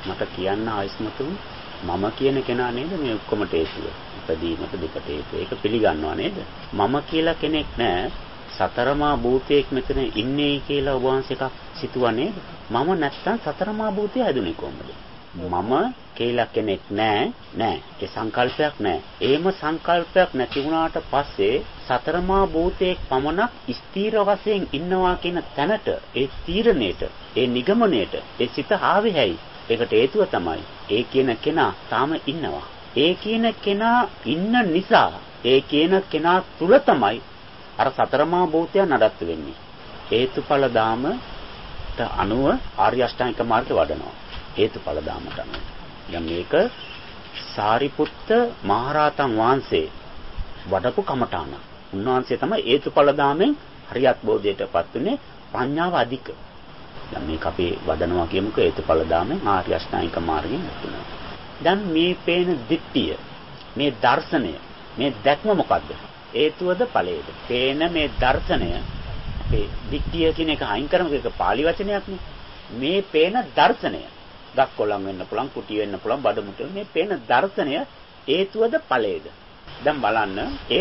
මට කියන්න ආයස්මතු මම කියන කෙනා නේද මේ ඔක්කොමට හේතුව. ඉපදීමට දුකට හේතුව. ඒක පිළිගන්නවා නේද? මම කියලා කෙනෙක් නැහැ. සතරමා භූතයෙක් මෙතන ඉන්නේ කියලා ඔබ වහන්සේ එකක් සිතුවා නේද? මම නැත්තම් සතරමා භූතය හැදුනේ කොහොමද? මම කියලා කෙනෙක් නෑ. ඒ සංකල්පයක් නෑ. එහෙම සංකල්පයක් නැති වුණාට පස්සේ සතරමා භූතයෙක් පමණක් ස්ථීර වශයෙන් ඉන්නවා කියන තැනට, ඒ තීරණයට, ඒ නිගමනයට, ඒ සිත ආවේ හැයි. ඒකට හේතුව තමයි ඒ කියන කෙනා තාම ඉන්නවා. ඒ කියන කෙනා ඉන්න නිසා ඒ කියන කෙනා තුල තමයි අර සතරමා භූතය නඩත්තු වෙන්නේ. හේතුඵල දාමට අනුව ආර්ය අෂ්ටාංගික මාර්ගය වඩනවා. හේතුඵල දාමට අනුව. දැන් මේක සාරිපුත්ත මහරහතන් වහන්සේ වඩපු කමඨාන. උන්වහන්සේ තමයි හේතුඵල දාමෙන් හරියත් බෝධියටපත් උනේ ප්‍රඥාව අධික. දැන් මේක අපි වඩනවා කියමුකෝ හේතුඵල දාමෙන් ආර්ය අෂ්ටාංගික මාර්ගයෙන් වඩනවා. දැන් මේ පේන දිට්ඨිය, මේ දර්ශනය, මේ දැක්ම මොකද්ද? හේතුවද ඵලයේද? පේන මේ දර්ශනය අපේ දිට්ඨිය කියන එක අයින් කරමු. ඒක පාලි වචනයක් නේ. මේ පේන දර්ශනය ගස් කොළන් වෙන්න පුළුවන්, කුටි වෙන්න පුළුවන්, බඩමුට්ටු. මේ පේන දර්ශනය හේතුවද ඵලයේද? දැන් බලන්න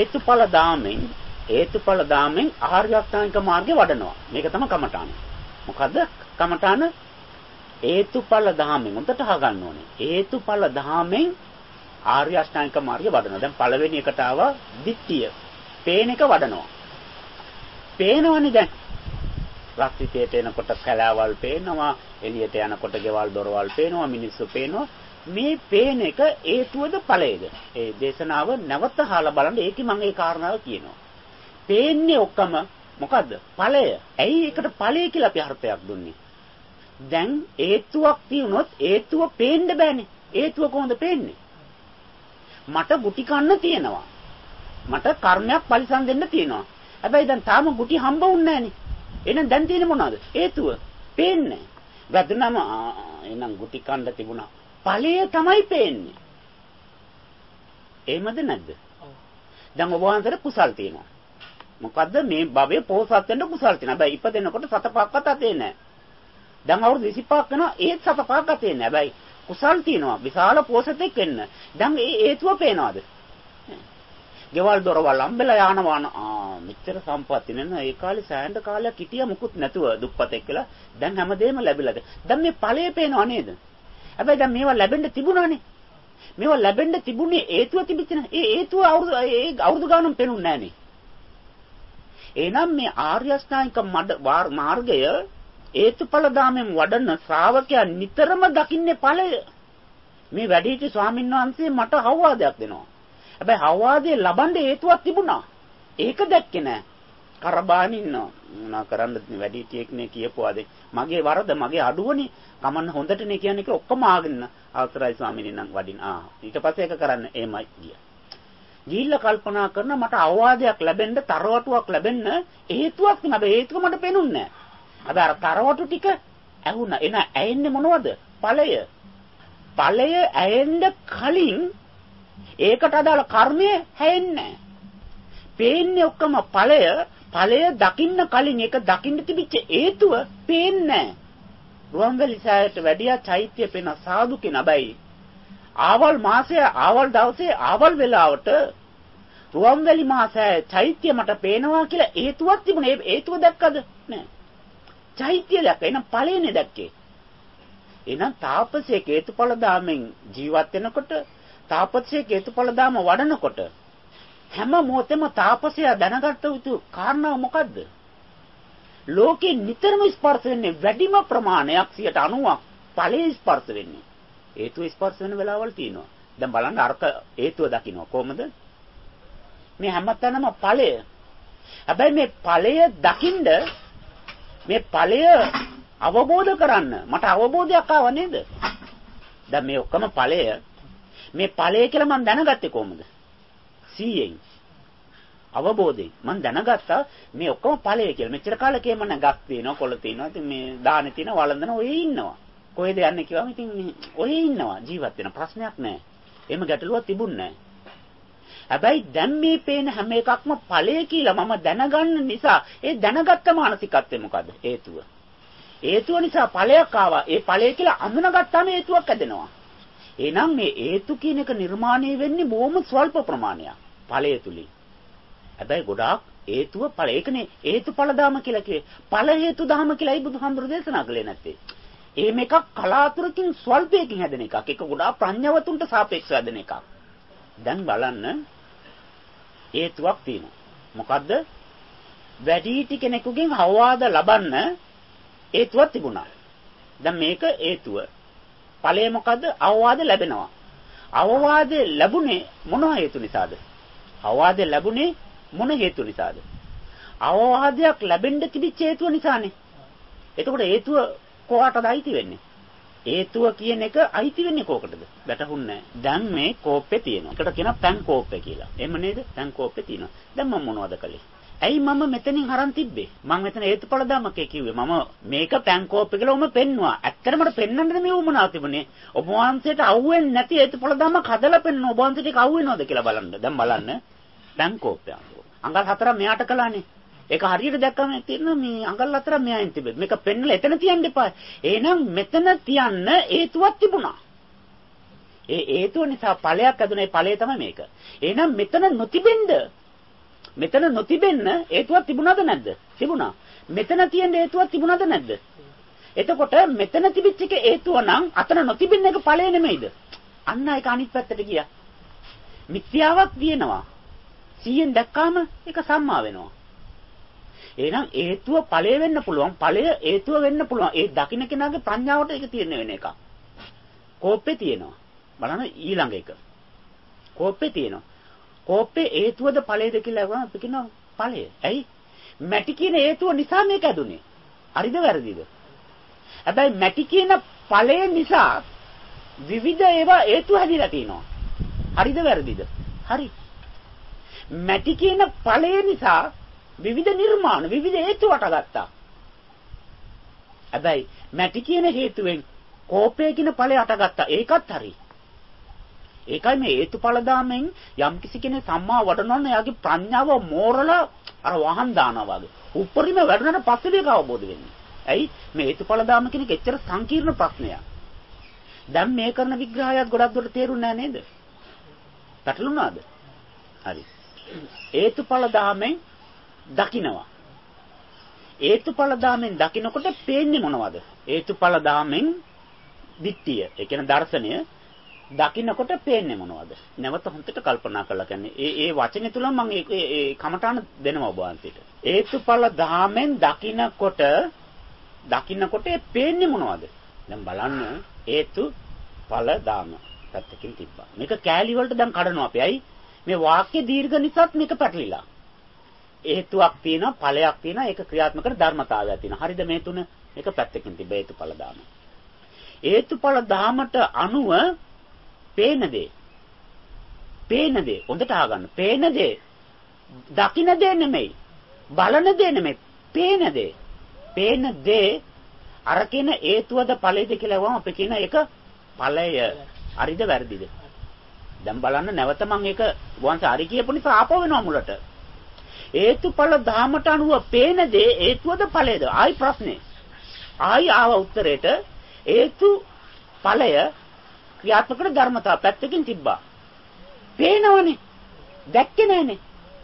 හේතුඵල දාමෙන් ආර්ය අෂ්ටාංගික මාර්ගේ වඩනවා. මේක තමයි කමඨාන. මොකද්ද කමඨාන? හේතුඵල දාමෙන් උන්ට අහගන්න ඕනේ. හේතුඵල දාමෙන් ආර්ය අෂ්ටාංගික මාර්ගේ වඩනවා. දැන් පළවෙනි එකට ආවා දිට්ඨිය. පේන එක වඩනවා. පේනවනේ දැන්. රක්තිතේට එනකොට කලාවල් පේනවා, එළියට යනකොට ගෙවල් දොරවල් පේනවා, මිනිස්සු පේනවා. මේ පේන එක හේතුවද ඵලයේද? ඒ දේශනාව නැවත අහලා බලන්න. ඒකේ මම ඒ කාරණාව කියනවා. පේන්නේ ඔක්කොම මොකද්ද? ඵලය. ඇයි ඒකට ඵලය කියලා අපි අර්ථයක් දුන්නේ? දැන් හේතුවක් තියුණොත් හේතුව පේන්න බෑනේ. හේතුව කොහොමද පේන්නේ? මට ගුටි කන්න තියෙනවා. මට කර්මයක් පරිසම් දෙන්න තියෙනවා. හැබැයි දැන් තාම ගුටි හම්බ වුන්නේ නැහනේ. එහෙනම් දැන් තියෙන්නේ මොනවද? හේතුව. පේන්නේ. වැදුනම එහෙනම් ගුටි කන්න තිබුණා. ඵලය තමයි පේන්නේ. එහෙමද නැද්ද? දැන් ඔබ වහන්සේට කුසල් තියෙනවා. මොකද්ද මේ භවයේ පොහොසත් වෙන්න කුසල් තියෙනවා. හැබැයි ඉපදෙනකොට සතපක්වත් අතේ නැහැ. දැන් අවුරුදු 25ක් වෙනවා ඒත් සතපක්වත් අතේ නැහැ. හැබැයි කුසල් තියෙනවා. විශාල පොහොසතෙක් වෙන්න. දැන් ඒ හේතුව පේනවද? ගෙවල් දොරවල් අම්බෙලා යානවාන මෙච්චර සම්පත් නෙන ඒ කාලේ සෑහෙන කාලයක් හිටියා මුකුත් නැතුව දුප්පතෙක් කියලා. දැන් හැමදේම ලැබිලාද? දැන් මේ ඵලය පේනව නේද? හැබැයි දැන් මේවා ලැබෙන්න තිබුණානේ. මේවා ලැබෙන්න තිබුණේ හේතුව තිබිච්ච නේ. ඒ හේතුව අවුරුදු ගානක් පේනුන්නේ නැහනේ. එහෙනම් මේ ආර්ය අෂ්ටාංගික මාර්ගය හේතුඵල දාමෙන් වඩන ශ්‍රාවකයා නිතරම දකින්නේ ඵලය. මේ වැඩිහිටි ස්වාමීන් වහන්සේ මට අවවාදයක් දෙනවා. හැබැයි අවවාදේ ලබන්න හේතුවක් තිබුණා. ඒක දැක්කේ නෑ. කරබාන ඉන්නවා. මොනා කරන්නද වැඩිහිටියෙක් නේ කියපුවාද? මගේ වරද මගේ අඩුවනේ. කමන්න හොඳටනේ කියන්නේ කියලා ඔක්කොම ආගෙන අවසරයි ස්වාමීනි නම් වඩින. ඊට පස්සේ ඒක කරන්න එමය ගියා. ගිහිල්ලා කල්පනා කරන මට අවවාදයක් ලැබෙන්න, තරවටුවක් ලැබෙන්න හේතුවක් තිබුණා. හැබැයි හේතුව මට පේනුන්නේ නෑ. හැබැයි අර තරවටු ටික ඇහුණා. එන ඇෙන්නේ මොනවද? ඵලය. ඵලය ඇෙන්න කලින් ඒකට අදාළ කර්මය හැෙන්නේ නැහැ. පේන්නේ ඔක්කොම ඵලය. ඵලය දකින්න කලින් ඒක දකින්න තිබිච්ච හේතුව පේන්නේ නැහැ. රුවන්වැලි සෑයට වැඩියා චෛත්‍ය පේන සාදු කෙනා බයි. ආවල් මාසයේ ආවල් දවසේ ආවල් වෙලාවට රුවන්වැලි මාසයේ චෛත්‍ය මට පේනවා කියලා හේතුවක් තිබුණේ. ඒ හේතුව දැක්කද? නැහැ. චෛත්‍ය දැක්ක. එහෙනම් ඵලයනේ දැක්කේ. එහෙනම් තාපසේ හේතුඵල දාමෙන් ජීවත් වෙනකොට තාපසේ හේතුඵල දාම වඩනකොට හැම මොහොතෙම තාපසයා දැනගත්ත යුතු කාරණා මොකද්ද? ලෝකේ නිතරම ස්පර්ශ වෙන්නේ වැඩිම ප්‍රමාණයක් 90ක් ඵලයේ ස්පර්ශ වෙන්නේ. හේතුව ස්පර්ශ වෙන වෙලාවල් තියෙනවා. දැන් බලන්න අර්ථ හේතුව දකින්න කොහොමද? මේ හැමතැනම ඵලය. හැබැයි මේ ඵලය දකින්ද මේ ඵලය අවබෝධ කරන්න මට අවබෝධයක් ආව නේද? දැන් මේ ඔක්කොම ඵලය මේ ඵලය කියලා මම දැනගත්තේ කොහොමද? 100ෙන් අවබෝධයෙන් මම දැනගත්තා මේ ඔක්කොම ඵලය කියලා. මෙච්චර කාලෙක මම ගස් තියෙනවා, කොළ තියෙනවා, ඉතින් මේ දාන තියෙනවා, වළඳන ඔය ඉන්නවා. කොහෙද යන්නේ කිව්වම ඉතින් ඔය ඉන්නවා ජීවත් වෙන ප්‍රශ්නයක් නැහැ. එහෙම ගැටලුවක් තිබුණේ නැහැ. හැබැයි දැන් මේ පේන හැම එකක්ම ඵලය කියලා මම දැනගන්න නිසා ඒ දැනගත්ත මානසිකත්වය මොකද්ද? හේතුව. හේතුව නිසා ඵලයක් ආවා. ඒ ඵලය කියලා අඳුනගත්තාම හේතුවක් ඇදෙනවා. එහෙනම් මේ හේතු කියන එක නිර්මාණය වෙන්නේ බොහොම ස්වල්ප ප්‍රමාණයක් ඵලය තුලින්. හැබැයි ගොඩාක් හේතුව ඵල. ඒකනේ හේතුඵල ධම කියලා කියේ. ඵල හේතු ධම කියලායි බුදුහාමුදුරු දේශනා කළේ නැත්තේ. එහෙම එකක් කලාතුරකින් ස්වල්පයකින් හැදෙන එකක්. ඒක ගොඩාක් ප්‍රඥාවතුන්ට සාපේක්ෂව හැදෙන එකක්. දැන් බලන්න හේතුවක් තියෙනවා. මොකද්ද? වැඩිහිටි කෙනෙකුගෙන් අවවාද ලබන්න හේතුවක් තිබුණා. දැන් මේක හේතුව. ඵලය මොකද්ද? අවවාද ලැබෙනවා. අවවාද ලැබුණේ මොන හේතු නිසාද? අවවාද ලැබුණේ මොන හේතු නිසාද? අවවාදයක් ලැබෙන්න තිබිච්ච හේතුව නිසානේ. එතකොට හේතුව කොහාටද අයිති වෙන්නේ? හේතුව කියන එක අයිති වෙන්නේ කොකටද? වැටහුන්නේ නැහැ. දැන් මේ කෝප්පේ තියෙනවා. ඒකට කියනවා පැන් කෝප්පේ කියලා. එහෙම නේද? පැන් කෝප්පේ තියෙනවා. දැන් මම මොනවද කළේ? ඇයි මම මෙතනින් අරන් තිබ්බේ? මම මෙතන හේතුඵල ධමකේ කිව්වේ. මම මේක පැන් කෝප්පේ කියලා උඹ පෙන්නවා. ඇත්තටම මට පෙන්වන්න මේ උමනාව තිබුණේ. ඔබ වහන්සේට අහුවෙන්නේ නැති හේතුඵල ධමක හදලා පෙන්වන ඔබ වහන්සේට ඒක අහුවෙනවද කියලා බලන්න. දැන් බලන්න. පැන් කෝප්පේ. අඟල් 4 මෙයාට කළානේ. ඒක හරියට දැක්කම තියෙන මේ අඟල් 4 මෙයායින් තිබෙන්නේ. මේක පෙන්නලා එතන තියන්න එපා. එහෙනම් මෙතන තියන්න හේතුවක් තිබුණා. ඒ හේතුව නිසා ඵලයක් ඇදුනේ. ඵලය තමයි මේක. එහෙනම් මෙතන නොතිබෙන්න හේතුවක් තිබුණාද නැද්ද? තිබුණා. මෙතන තියෙන හේතුවක් තිබුණාද නැද්ද? එතකොට මෙතන තිබිච්ච එක හේතුව නම් අතන නොතිබෙන එක ඵලය නෙමෙයිද? අන්න ඒක අනිත් පැත්තට ගියා. මිත්‍යාවක් දිනනවා. 100ෙන් දැක්කාම ඒක සම්මා වෙනවා. එහෙනම් හේතුව ඵලය වෙන්න පුළුවන්. ඵලය හේතුව වෙන්න පුළුවන්. ඒ දකින්න කෙනාගේ ප්‍රඥාවට ඒක තියෙන වෙන එකක්. කෝප්පේ තියෙනවා. බලන්න ඊළඟ එක. කෝප්පේ තියෙනවා. කෝප්පේ හේතුවද ඵලයද කියලා අහුවම අපි කියනවා ඵලය. ඇයි? මැටි කියන හේතුව නිසා මේක ඇදුනේ. හරිද වැරදිද? හැබැයි මැටි කියන ඵලය නිසා විවිධ ඒවා හේතු හැදිලා තිනවා. හරිද වැරදිද? හරි. මැටි කියන ඵලය නිසා විවිධ නිර්මාණ විවිධ හේතු වටගත්තා. හැබැයි මැටි කියන හේතුවෙන් කෝපය කියන ඵලය අටගත්තා. ඒකත් හරි. ඒකයි මේ හේතුඵල ධාමෙන් යම් කිසි කෙනෙක් සම්මා වඩනවා නම් එයාගේ ප්‍රඥාව මෝරලා අර වහන් දානවා වගේ. උපරිම වැඩුණාට පස්සේ මේක අවබෝධ වෙන්නේ. ඇයි? මේ හේතුඵල ධාම කියන එක එච්චර සංකීර්ණ ප්‍රශ්නයක්. දැන් මේ කරන විග්‍රහයත් ගොඩක් දුරට තේරුන්නේ නැහැ නේද? පැටළුණාද? හරි. හේතුඵල ධාමෙන් දකින්නවා. හේතුඵල ධාමෙන් දකින්නකොට පේන්නේ මොනවද? හේතුඵල ධාමෙන් දිට්ඨිය. ඒ කියන්නේ දර්ශනය දකින්නකොට පේන්නේ මොනවද? නැවත හොඳට කල්පනා කරලා කියන්නේ. ඒ වචනේ තුල මම ඒ කමඨාන දෙනවා ඔබ වහන්සේට. හේතුඵල ධාමෙන් දකින්නකොට පේන්නේ මොනවද? දැන් බලන්න හේතුඵල ධාම පැත්තකින් තිබ්බා. මේක කෑලි වලට දැන් කඩනවා අපි. ඇයි? මේ වාක්‍ය දීර්ඝ නිසාත් මේක පැටලිලා. හේතුවක් තියෙනවා, ඵලයක් තියෙනවා, ඒක ක්‍රියාත්මක කරන ධර්මතාවයක් තියෙනවා. හරිද මේ තුන? මේක පැත්තකින් තිබ්බ හේතුඵල ධාම. හේතුඵල ධාමට අනුව පේන දේ හොඳට අහගන්න. පේන දේ දකින්න දේ නෙමෙයි. බලන දේ නෙමෙයි. පේන දේ අර කියන හේතුවද ඵලයද කියලා වම අපි කියන එක ඵලය. හරිද වැරදිද? දැන් බලන්න නැවත මම ඒක වංශ හරි කියපු නිසා ආපහු වෙනවා මුලට. හේතුඵල ධාමට අනුව පේන දේ හේතුවද ඵලයද? ආයි ප්‍රශ්නේ. ආයි ආව උත්තරේට හේතු ඵලය ක්‍රියාත්මක කරන ධර්මතාව පැත්තකින් තිබ්බා. පේනවනේ. දැක්කේ නැහනේ.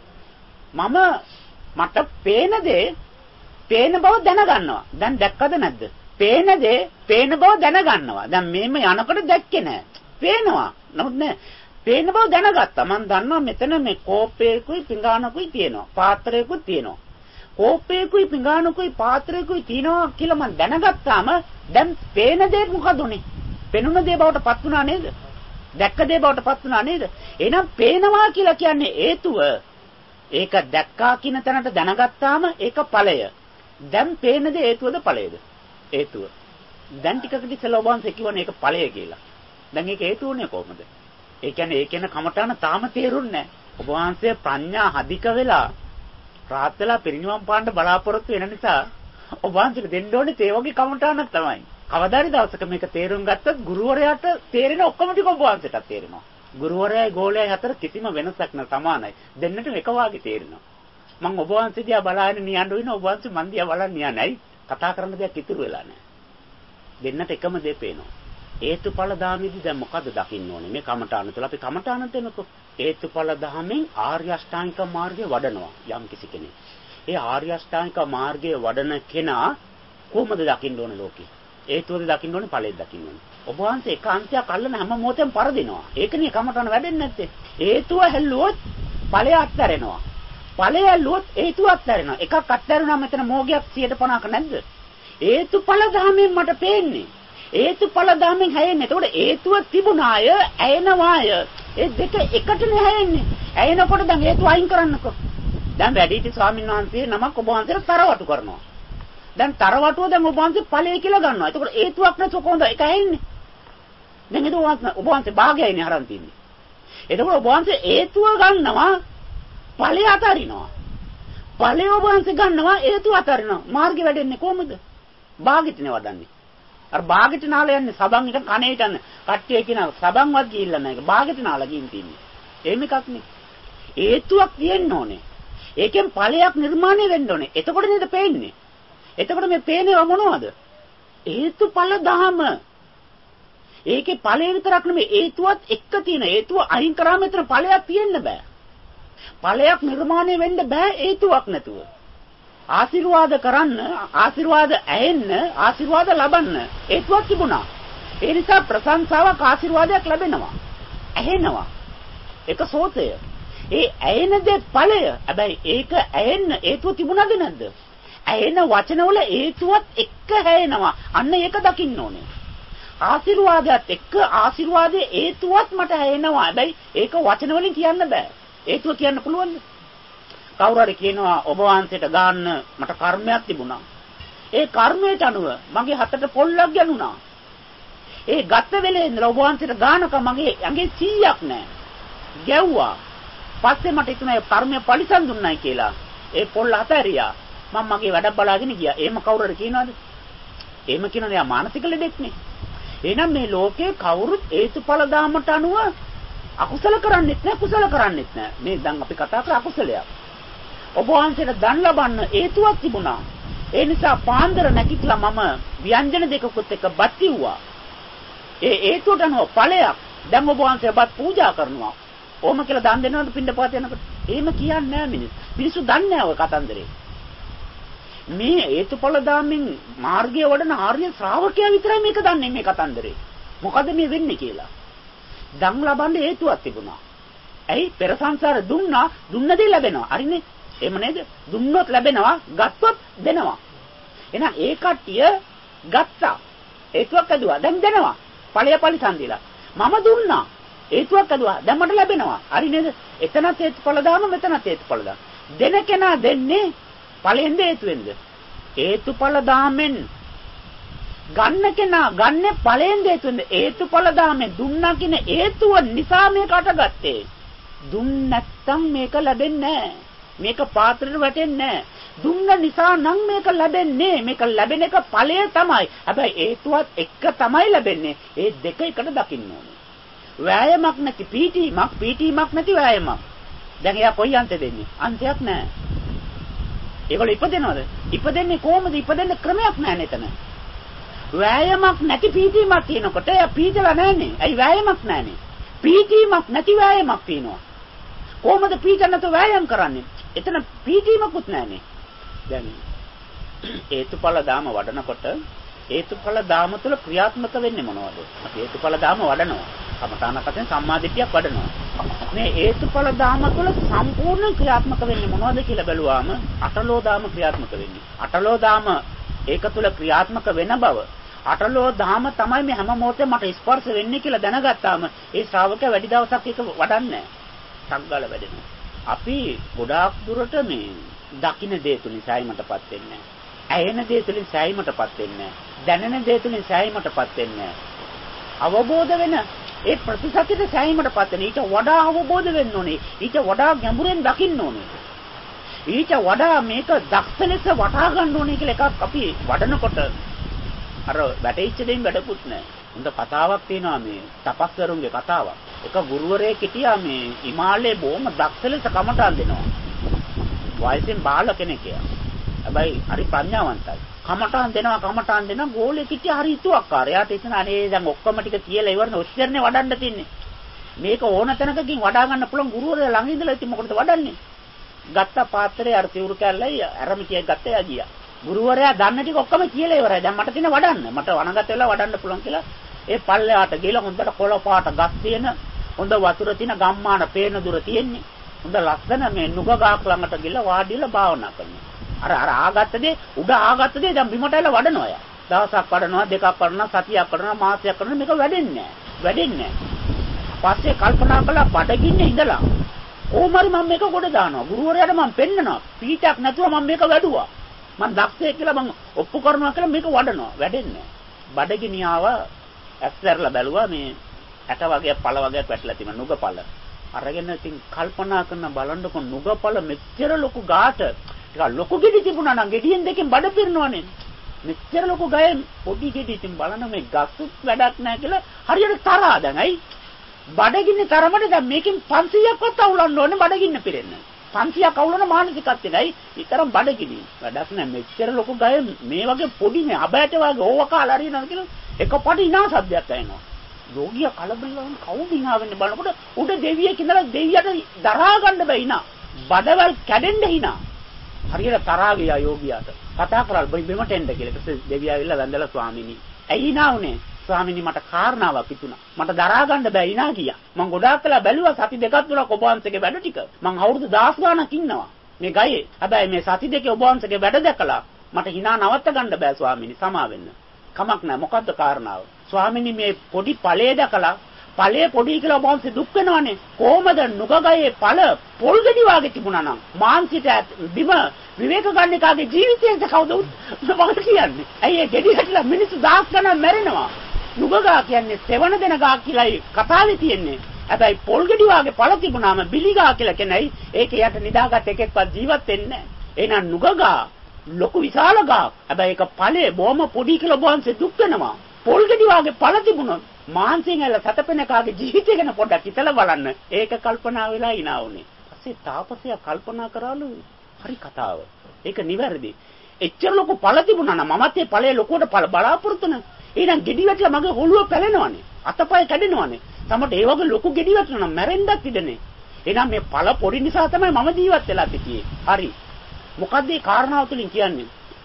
මට පේන දේ පේන බව දැනගන්නවා. දැන් දැක්කද නැද්ද? පේන දේ පේන බව දැනගන්නවා. දැන් මේම යනකොට දැක්කේ නැහැ. පේනවා. නමුත් නෑ. පේන බව දැනගත්තා. මම දන්නවා මෙතන මේ කෝප්පයකුයි පිඟානකුයි තියෙනවා. පාත්‍රයකුයි තියෙනවා. කෝප්පයකුයි පිඟානකුයි පාත්‍රයකුයි තියෙනවා කියලා මම දැනගත්තාම දැන් පේන දේ මොකද උනේ? පෙනුන දේ බවට පත් වුණා නේද? දැක්ක දේ බවට පත් වුණා නේද? එහෙනම් පේනවා කියලා කියන්නේ හේතුව. ඒක දැක්කා කියන තැනට දැනගත්තාම ඒක ඵලය. දැන් පේන දේ හේතුවද ඵලයද? හේතුව. දැන් ටිකකට ඉස්සෙල්ලා ඔබ වහන්සේ කියවනේ ඒක ඵලය කියලා. දැන් ඒක හේතුවනේ කොහොමද? ඒ කියන්නේ කමඨාන තාම තේරුන්නේ නැහැ. ඔබ වහන්සේ ප්‍රඥා අධික වෙලා රාත් වෙලා පිරිනිවන් පාන්න බලාපොරොත්තු වෙන නිසා ඔබ වහන්සේට දෙන්න ඕනේ ඒ වගේ කමඨානක් තමයි. කවදාරි දවසක මේක තේරුම් ගත්තොත් ගුරුවරයාට තේරෙන ඔක්කොම ටික ඔබ වහන්සේටත් තේරෙනවා. ගුරුවරයායි ගෝලයායි අතර කිසිම වෙනසක් නැ සමානයි. දෙන්නට එක වාගේ තේරෙනවා. මම ඔබ වහන්සේ දිහා බලාගෙන නියඬ වෙන ඔබ වහන්සේ මන් දිහා බලන් නියන්නේ. කතා කරන්න දෙයක් ඉතුරු වෙලා නැහැ. දෙන්නට එකම දේ පේනවා. හේතුඵල ධාමෙදි දැන් මොකද්ද දකින්න ඕනේ? මේ කමඨාන තුළ අපි කමඨානට එනකො හේතුඵල ධාමෙන් ආර්ය අෂ්ටාංගික මාර්ගය වඩනවා යම් කිසි කෙනෙක්. ඒ ආර්ය අෂ්ටාංගික මාර්ගය වඩන කෙනා කොහොමද දකින්න ඕනේ ලෝකේ? හේතුවද දකින්න ඕනේ, ඵලෙද දකින්න ඕනේ. ඔබ වහන්සේ ඒකාන්තයක් අල්ලන හැම මොහොතෙම පරදිනවා. ඒකනේ කමඨාන වැඩෙන්නේ නැත්තේ. හේතුව හැල්ලුවොත් ඵලය අත්හැරෙනවා. ඵලය හැල්ලුවොත් හේතුව අත්හැරෙනවා. එකක් අත්හැරුණා මෙතන මොහොගයක් 150ක නැද්ද? හේතුඵල ධාමෙන් මට පේන්නේ. හේතුඵල ධාමෙන් හැයෙන්නේ. එතකොට හේතුව තිබුණාය, ඇයෙනවාය. ඒ දෙක එකටනේ හැයෙන්නේ. ඇයෙනකොට දැන් හේතුව අයින් කරන්නකො. දැන් වැඩිහිටි ස්වාමීන් වහන්සේ නමක් ඔබ වහන්සේට තරවටු කරනවා. දැන් තරවටුව දැන් ඔබ වහන්සේ ඵලය කියලා ගන්නවා. එතකොට හේතුවක් නැතුව කොහොමද ඒක ඇයෙන්නේ? දැන් ඒක ඔබ වහන්සේ භාගයයිනේ අරන් තින්නේ. එතකොට ඔබ වහන්සේ හේතුව ගන්නවා, ඵලය අතරිනවා. ඵලය ඔබ වහන්සේ ගන්නවා, හේතුව අතරිනවා. මාර්ගය වැඩෙන්නේ කොහොමද? භාගිතනේ වඩන්නේ. අර භාගිත නාල යන්නේ සබන් එක කණේට යන කට්ටිය කියන සබන්වත් ගිහිල්ලා නැහැ. භාගිත නාල ගින් තින්නේ. එහෙම එකක් නේ. හේතුවක් තියෙන්න ඕනේ. ඒකෙන් ඵලයක් නිර්මාණය වෙන්න ඕනේ. එතකොට නේද පේන්නේ. එතකොට මේ පේනව මොනවද? හේතුඵල ධම. ඒකේ ඵලය විතරක් නෙමෙයි හේතුවත් එක්ක තියෙන. හේතුව අයින් කරාම එතන ඵලයක් තියෙන්න බෑ. ඵලයක් නිර්මාණය වෙන්න බෑ හේතුවක් නැතුව. ආශිර්වාද කරන්න, ආශිර්වාද ඇහෙන්න, ආශිර්වාද ලබන්න හේතුවක් තිබුණා. ඒ නිසා ප්‍රශංසාවක් ආශිර්වාදයක් ලැබෙනවා. ඇහෙනවා. ඒක සෝතය. ඒ ඇහෙන දේ ඵලය. හැබැයි ඒක ඇහෙන්න හේතුව තිබුණාද නැද්ද? ඇහෙන වචනවල හේතුවත් එක්ක ඇහෙනවා. අන්න ඒක දකින්න ඕනේ. ආශිර්වාදයත් එක්ක ආශිර්වාදයේ හේතුවත් මට ඇහෙනවා. හැබැයි ඒක වචන වලින් කියන්න බෑ. හේතුව කියන්න පුළුවන්ද? කවුරු හරි කියනවා ඔබ වහන්සේට ගන්න මට කර්මයක් තිබුණා. ඒ කර්මයට අනුව මගේ හතට පොල්ලක් ගනුණා. ඒ ගත්ත වෙලේ ඉඳලා ඔබ වහන්සේට ගානක මගේ ඇඟේ 100ක් නැහැ. ගැව්වා. පස්සේ මට හිතුණා ඒ කර්මය පරිසම් දුන්නයි කියලා. ඒ පොල්ල අතහැරියා. මම මගේ වැඩ බලාගෙන ගියා. එහෙම කවුරු හරි කියනවාද? එහෙම කියනවා යා මානසික ලෙඩෙක් නේ. එහෙනම් මේ ලෝකේ කවුරුත් හේතුඵල ධාමයට අනුව අකුසල කරන්නෙත් නැහැ, කුසල කරන්නෙත් නැහැ. මේ දැන් අපි කතා කර අකුසලයක්. ඔබ වහන්සේට දන් ලබන්න හේතුවක් තිබුණා. ඒ නිසා පාන්දර නැගිටලා මම ව්‍යංජන දෙකකුත් එක්ක බත් කිව්වා. ඒ හේතුවට අනුව ඵලයක්. දැන් ඔබ වහන්සේ බත් පූජා කරනවා. ඕම කියලා දන් දෙනවද පින්ඩපාත යනකොට? එහෙම කියන්නේ නැහැ මිනිස්සු. මිනිස්සු දන්නේ නැහැ ඔය කතන්දරේ. මේ හේතුඵල ධාමෙන් මාර්ගය වඩන ආර්ය ශ්‍රාවකයා විතරයි මේක දන්නේ මේ කතන්දරේ. මොකද මේ වෙන්නේ කියලා. දන් ලබන්න හේතුවක් තිබුණා. ඇයි පෙර සංසාරේ දුන්න දේ ලැබෙනවා. හරිනේ? එහෙම නේද? දුන්නොත් ලැබෙනවා, ගත්තොත් දෙනවා. එහෙනම් ඒ කට්ටිය ගත්තා. හේතුවක් ඇදුවා. දැන් දෙනවා. ඵලය පරිසම් දීලා. මම දුන්නා. හේතුවක් ඇදුවා. දැන් මට ලැබෙනවා. හරි නේද? එතනත් හේතුඵල දාම, මෙතනත් හේතුඵල දාම. දෙන කෙනා දෙන්නේ ඵලෙන්ද හේතුවෙන්ද? හේතුඵල දාමෙන්. ගන්න කෙනා ගන්නේ ඵලෙන්ද හේතුවෙන්ද? හේතුඵල දාමෙන් දුන්නා කියන හේතුව නිසා මේකට ගත්තේ. දුන්න නැත්තම් මේක ලැබෙන්නේ නැහැ. මේක පාත්‍රෙට වැටෙන්නේ නැහැ. දුන්න නිසා නම් මේක ලැබෙන්නේ. මේක ලැබෙන එක ඵලය තමයි. හැබැයි හේතුවත් එක තමයි ලැබෙන්නේ. ඒ දෙක එකට දකින්න ඕනේ. වෑයමක් නැති පීඨීමක් නැති වෑයමක්. දැන් එයා කොයි අන්තෙද දෙන්නේ? අන්තයක් නැහැ. ඒගොල්ලෝ ඉපදෙනවද? ඉපදෙන්නේ කොහොමද? ඉපදෙන්න ක්‍රමයක් නැහැ නේතන. වෑයමක් නැති පීඨීමක් තියෙනකොට එයා පීඨලා නැහනේ. ඇයි වෑයමක් නැහනේ? පීඨීමක් නැති වෑයමක් තියෙනවා. කොහොමද පීඨ නැතුව වෑයම් කරන්නේ? එතන පීඨීමකුත් නැහනේ. දැන් හේතුඵල ධාම වඩනකොට හේතුඵල ධාම තුළ ක්‍රියාත්මක වෙන්නේ මොනවද? අපි හේතුඵල ධාම වඩනවා. කමඨානකතෙන් සම්මාදිටියක් වඩනවා. මේ හේතුඵල ධාම තුළ සම්පූර්ණ ක්‍රියාත්මක වෙන්නේ මොනවද කියලා බැලුවාම අටලෝ ධාම ක්‍රියාත්මක වෙන්නේ. අටලෝ ධාම ඒක තුළ ක්‍රියාත්මක වෙන බව අටලෝ ධාම තමයි මේ හැම මොහොතේ මට ස්පර්ශ වෙන්නේ කියලා දැනගත්තාම ඒ ශ්‍රාවකයා වැඩි දවසක් ඒක වඩන්නේ නැහැ. සංගල වැඩෙනවා. අපි ගොඩාක් දුරට මේ දකින්න දේ තුලින් සෑයීමටපත් වෙන්නේ නැහැ. ඇයෙන දේ තුලින් සෑයීමටපත් වෙන්නේ නැහැ. දැනෙන දේ තුලින් සෑයීමටපත් වෙන්නේ නැහැ. අවබෝධ වෙන ඒ ප්‍රතිසතිත සෑයීමටපත් වෙන ඊට වඩා අවබෝධ වෙන්න ඕනේ. ඊට වඩා ගැඹුරෙන් දකින්න ඕනේ. ඊට වඩා මේක දක්ෂ ලෙස වටහා ගන්න ඕනේ කියලා එකක් අපි වඩනකොට අර වැටෙච්ච දෙයින් වැඩකුත් නැහැ. හොඳ කතාවක් තියෙනවා මේ තපස්වරුන්ගේ කතාවක්. එක ගුරුවරයෙක් හිටියා මේ හිමාලයේ බොහොම දක්ෂ ලෙස කමටහන් දෙනවා. වයසෙන් බාල කෙනෙක් එයා. හැබැයි හරි ප්‍රඥාවන්තයි. කමටහන් දෙනවා ගෝලෙ කිටි හරි හිතුවක්කාර. එයාට හිතන අනේ දැන් ඔක්කොම ටික කියලා ඉවරන ඔච්චරනේ වඩන්න තින්නේ. මේක ඕන තැනකකින් වඩා ගන්න පුළුවන් ගුරුවරයා ළඟ ඉඳලා ඉතින් මොකටද වඩන්නේ? ගත්ත පාත්‍රේ අර තිවුරු කැල්ලයි අරමිටියක් ගත්තා එයා ගියා. ගුරුවරයා දන්න ටික ඔක්කොම කියලා ඉවරයි. දැන් මට තියෙන වඩන්න. මට වණගත වෙලා වඩන්න පුළුවන් කියලා ඒ පල්ලෙහාට ගිහලා හොඳට කොළ පාට ගස් තියෙන හොඳ වතුර තියෙන ගම්මාන පේන දුර තියෙන්නේ. හොඳ ලස්සන මේ නුග ගහක් ළඟට ගිහලා වාඩිලා භාවනා කරනවා. අර ආගත්ත දේ උඩ ආගත්ත දේ දැන් බිමට ඇවිල්ලා වඩනවා යා. දවසක් වඩනවා, දෙකක් වඩනවා, සතියක් වඩනවා, මාසයක් වඩනවා මේක වැඩෙන්නේ නැහැ. පස්සේ කල්පනා කළා බඩගින්නේ ඉඳලා කොහොමරි මම මේක ගොඩ දානවා. ගුරුවරයාට මම පෙන්නනවා. පීඩක් නැතුව මම මේක වැඩුවා. මම දක්ෂයෙක් කියලා මම ඔප්පු කරනවා කියලා මේක වඩනවා. වැඩෙන්නේ නැහැ. බඩගිනියාව ඇස්තරලා බැලුවා මේ ඇට වගේ පළ වගේක් වැටලා තියෙන නුගපළ. අරගෙන ඉතින් කල්පනා කරන බලන්නකො නුගපළ මෙච්චර ලොකු ගාට ටිකක් ලොකු ගෙඩි තිබුණා නම් ගෙඩියෙන් දෙකෙන් බඩ පිරනවනේ. මෙච්චර ලොකු ගයෙන් පොඩි ගෙඩි ඉතින් බලන්න මේ ගස්සුත් වැඩක් නැහැ කියලා හරියට තරහා දැන් අයි බඩගින්නේ තරමට දැන් මේකෙන් 500ක්වත් අවුලන්න ඕනේ බඩගින්න පිරෙන්න. 500ක් අවුලන මානසිකත්වෙයි නයි ඊතරම් බඩගිනි. වැඩක් නැහැ මෙච්චර ලොකු ගය මේ වගේ පොඩි මේ අබෑට වගේ ඕව කාලා හරිනවා කියලා එකපාරට ඉනා සද්දයක් ඇහෙනවා. යෝගියා කලබල වෙන කවුද ඉනා වෙන්නේ බලනකොට උඩ දෙවියෙක් ඉඳලා දෙවියට දරා ගන්න බෑ ඉනා. බඩවල් කැඩෙන්න ඉනා. හරියට තරහා ගියා යෝගියාට. කතා කරලා බිමට එන්න කියලා. ඊට දෙවියා ඇවිල්ලා වැඳලා ස්වාමීනි. ඇයි ඉනා උනේ? ස්වාමීනි මට කාරණාවක් හිතුණා. මට දරා ගන්න බෑ ඉනා ගියා. මං ගොඩාක් කළා බැලුවා සති දෙකක් තුනක් ඔබ වහන්සේගේ වැඩ ටික. මං අවුරුදු 10 ගාණක් ඉන්නවා. මේ ගයේ. හැබැයි මේ සති දෙකේ ඔබ වහන්සේගේ වැඩ දැකලා මට hina නවත්ත ගන්න බෑ ස්වාමීනි. සමා වෙන්න. කමක් නැහැ. මොකද්ද කාරණාව? ස්වාමීනි මේ පොඩි ඵලයේ දැකලා ඵලයේ පොඩි කියලා ඔබ වහන්සේ දුක් වෙනවනේ. කොහමද නුගගයේ ඵල පොල් ගෙඩි වාගේ තිබුණා නම් මාන්සිට බිම විවේක ගන්න එකාගේ ජීවිතේට කවුද මම කියන්නේ? ඇයි ඒ ගෙඩි හැටලා මිනිස්සු 10 ගණන් මැරෙනවා. නුගගා කියන්නේ සෙවණ දෙන ගා කියලායි කතාවේ තියෙන්නේ. හැබැයි පොල් ගෙඩි වාගේ පළ තිබුණාම බිලිගා කියලා කියනයි ඒක යට නිදාගත් එකෙක්වත් ජීවත් වෙන්නේ නැහැ. එහෙනම් නුගගා ලොකු විශාල ගා. හැබැයි ඒක ඵලයේ බොහොම පොඩි කියලා බොහන්සේ දුක් වෙනවා. පොල් ගෙඩි වාගේ පළ තිබුණොත් මාන්සියෙන් ඇල සතපෙන කාගේ ජීවිතය ගැන පොඩ්ඩක් හිතලා බලන්න. ඒක කල්පනා වෙලා ඉනා උනේ. ඊපස්සේ තාපසයා කල්පනා කරාලු හරි කතාව. ඒක නිවැරදි. එච්චර ලොකු පළ තිබුණා නම් මමත් ඒ ඵලයේ ලොකුවට බලාපොරොත්තු වෙන. එහෙනම් ගෙඩි වැටලා මගේ හොළුව පැලෙනවනේ. අතපය කැඩෙනවනේ. සමහරට ඒ වගේ ලොකු ගෙඩි වැටුණා නම් මැරෙන්නත් ඉඩනේ. එහෙනම් මේ ඵල පොඩි නිසා තමයි මම ජීවත් වෙලා සිටියේ. හරි. මොකද්ද මේ කාරණාව තුලින් කියන්නේ?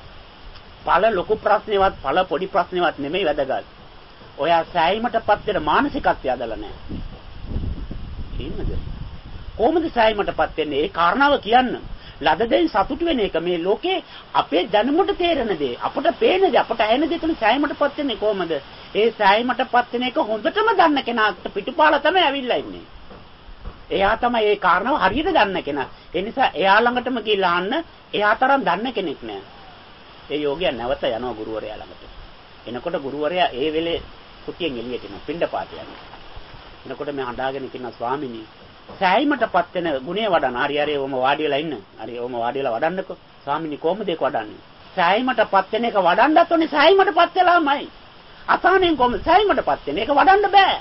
ඵල ලොකු ප්‍රශ්නේවත් ඵල පොඩි ප්‍රශ්නේවත් නෙමෙයි වැදගත්. ඔයා සෑයීමටපත් වෙන මානසිකත්වය අදලා නැහැ. එහෙමද? කොහොමද සෑයීමටපත් වෙන්නේ? ඒ කාරණාව කියන්න. ලද දෙයින් සතුටු වෙන එක මේ ලෝකේ අපේ දැනුමට තේරෙන දේ, අපට පේන දේ, අපට ඇහෙන දේ තුන සෑයීමටපත් වෙන්නේ කොහොමද? ඒ සෑයීමටපත් වෙන එක හොඳටම දන්න කෙනාට පිටුපාල තමයි ඇවිල්ලා ඉන්නේ. එයා තමයි ඒ කාරණාව හරියට දන්න කෙනා. ඒ නිසා එයා ළඟටම ගිහිල්ලා අහන්න එයා තරම් දන්න කෙනෙක් නෑ. ඒ යෝගියා නැවත යනවා ගුරුවරයා ළඟට. එනකොට ගුරුවරයා ඒ වෙලේ කුටියෙන් එළියට එනවා පින්ඩපාත යනවා. එනකොට මේ හඬාගෙන කියනවා ස්වාමීනි සෑයීමටපත් වෙන ගුණය වඩන. හරි ඔම වාඩි වෙලා ඉන්න. හරි ඔම වාඩි වෙලා වඩන්නකෝ. ස්වාමීනි කොහොමද ඒක වඩන්නේ? සෑයීමටපත් වෙන එක වඩන්නත් ඕනේ සෑයීමටපත් වෙලාමයි. අසහනෙන් කොහොමද සෑයීමටපත් වෙන්නේ? ඒක වඩන්න බෑ.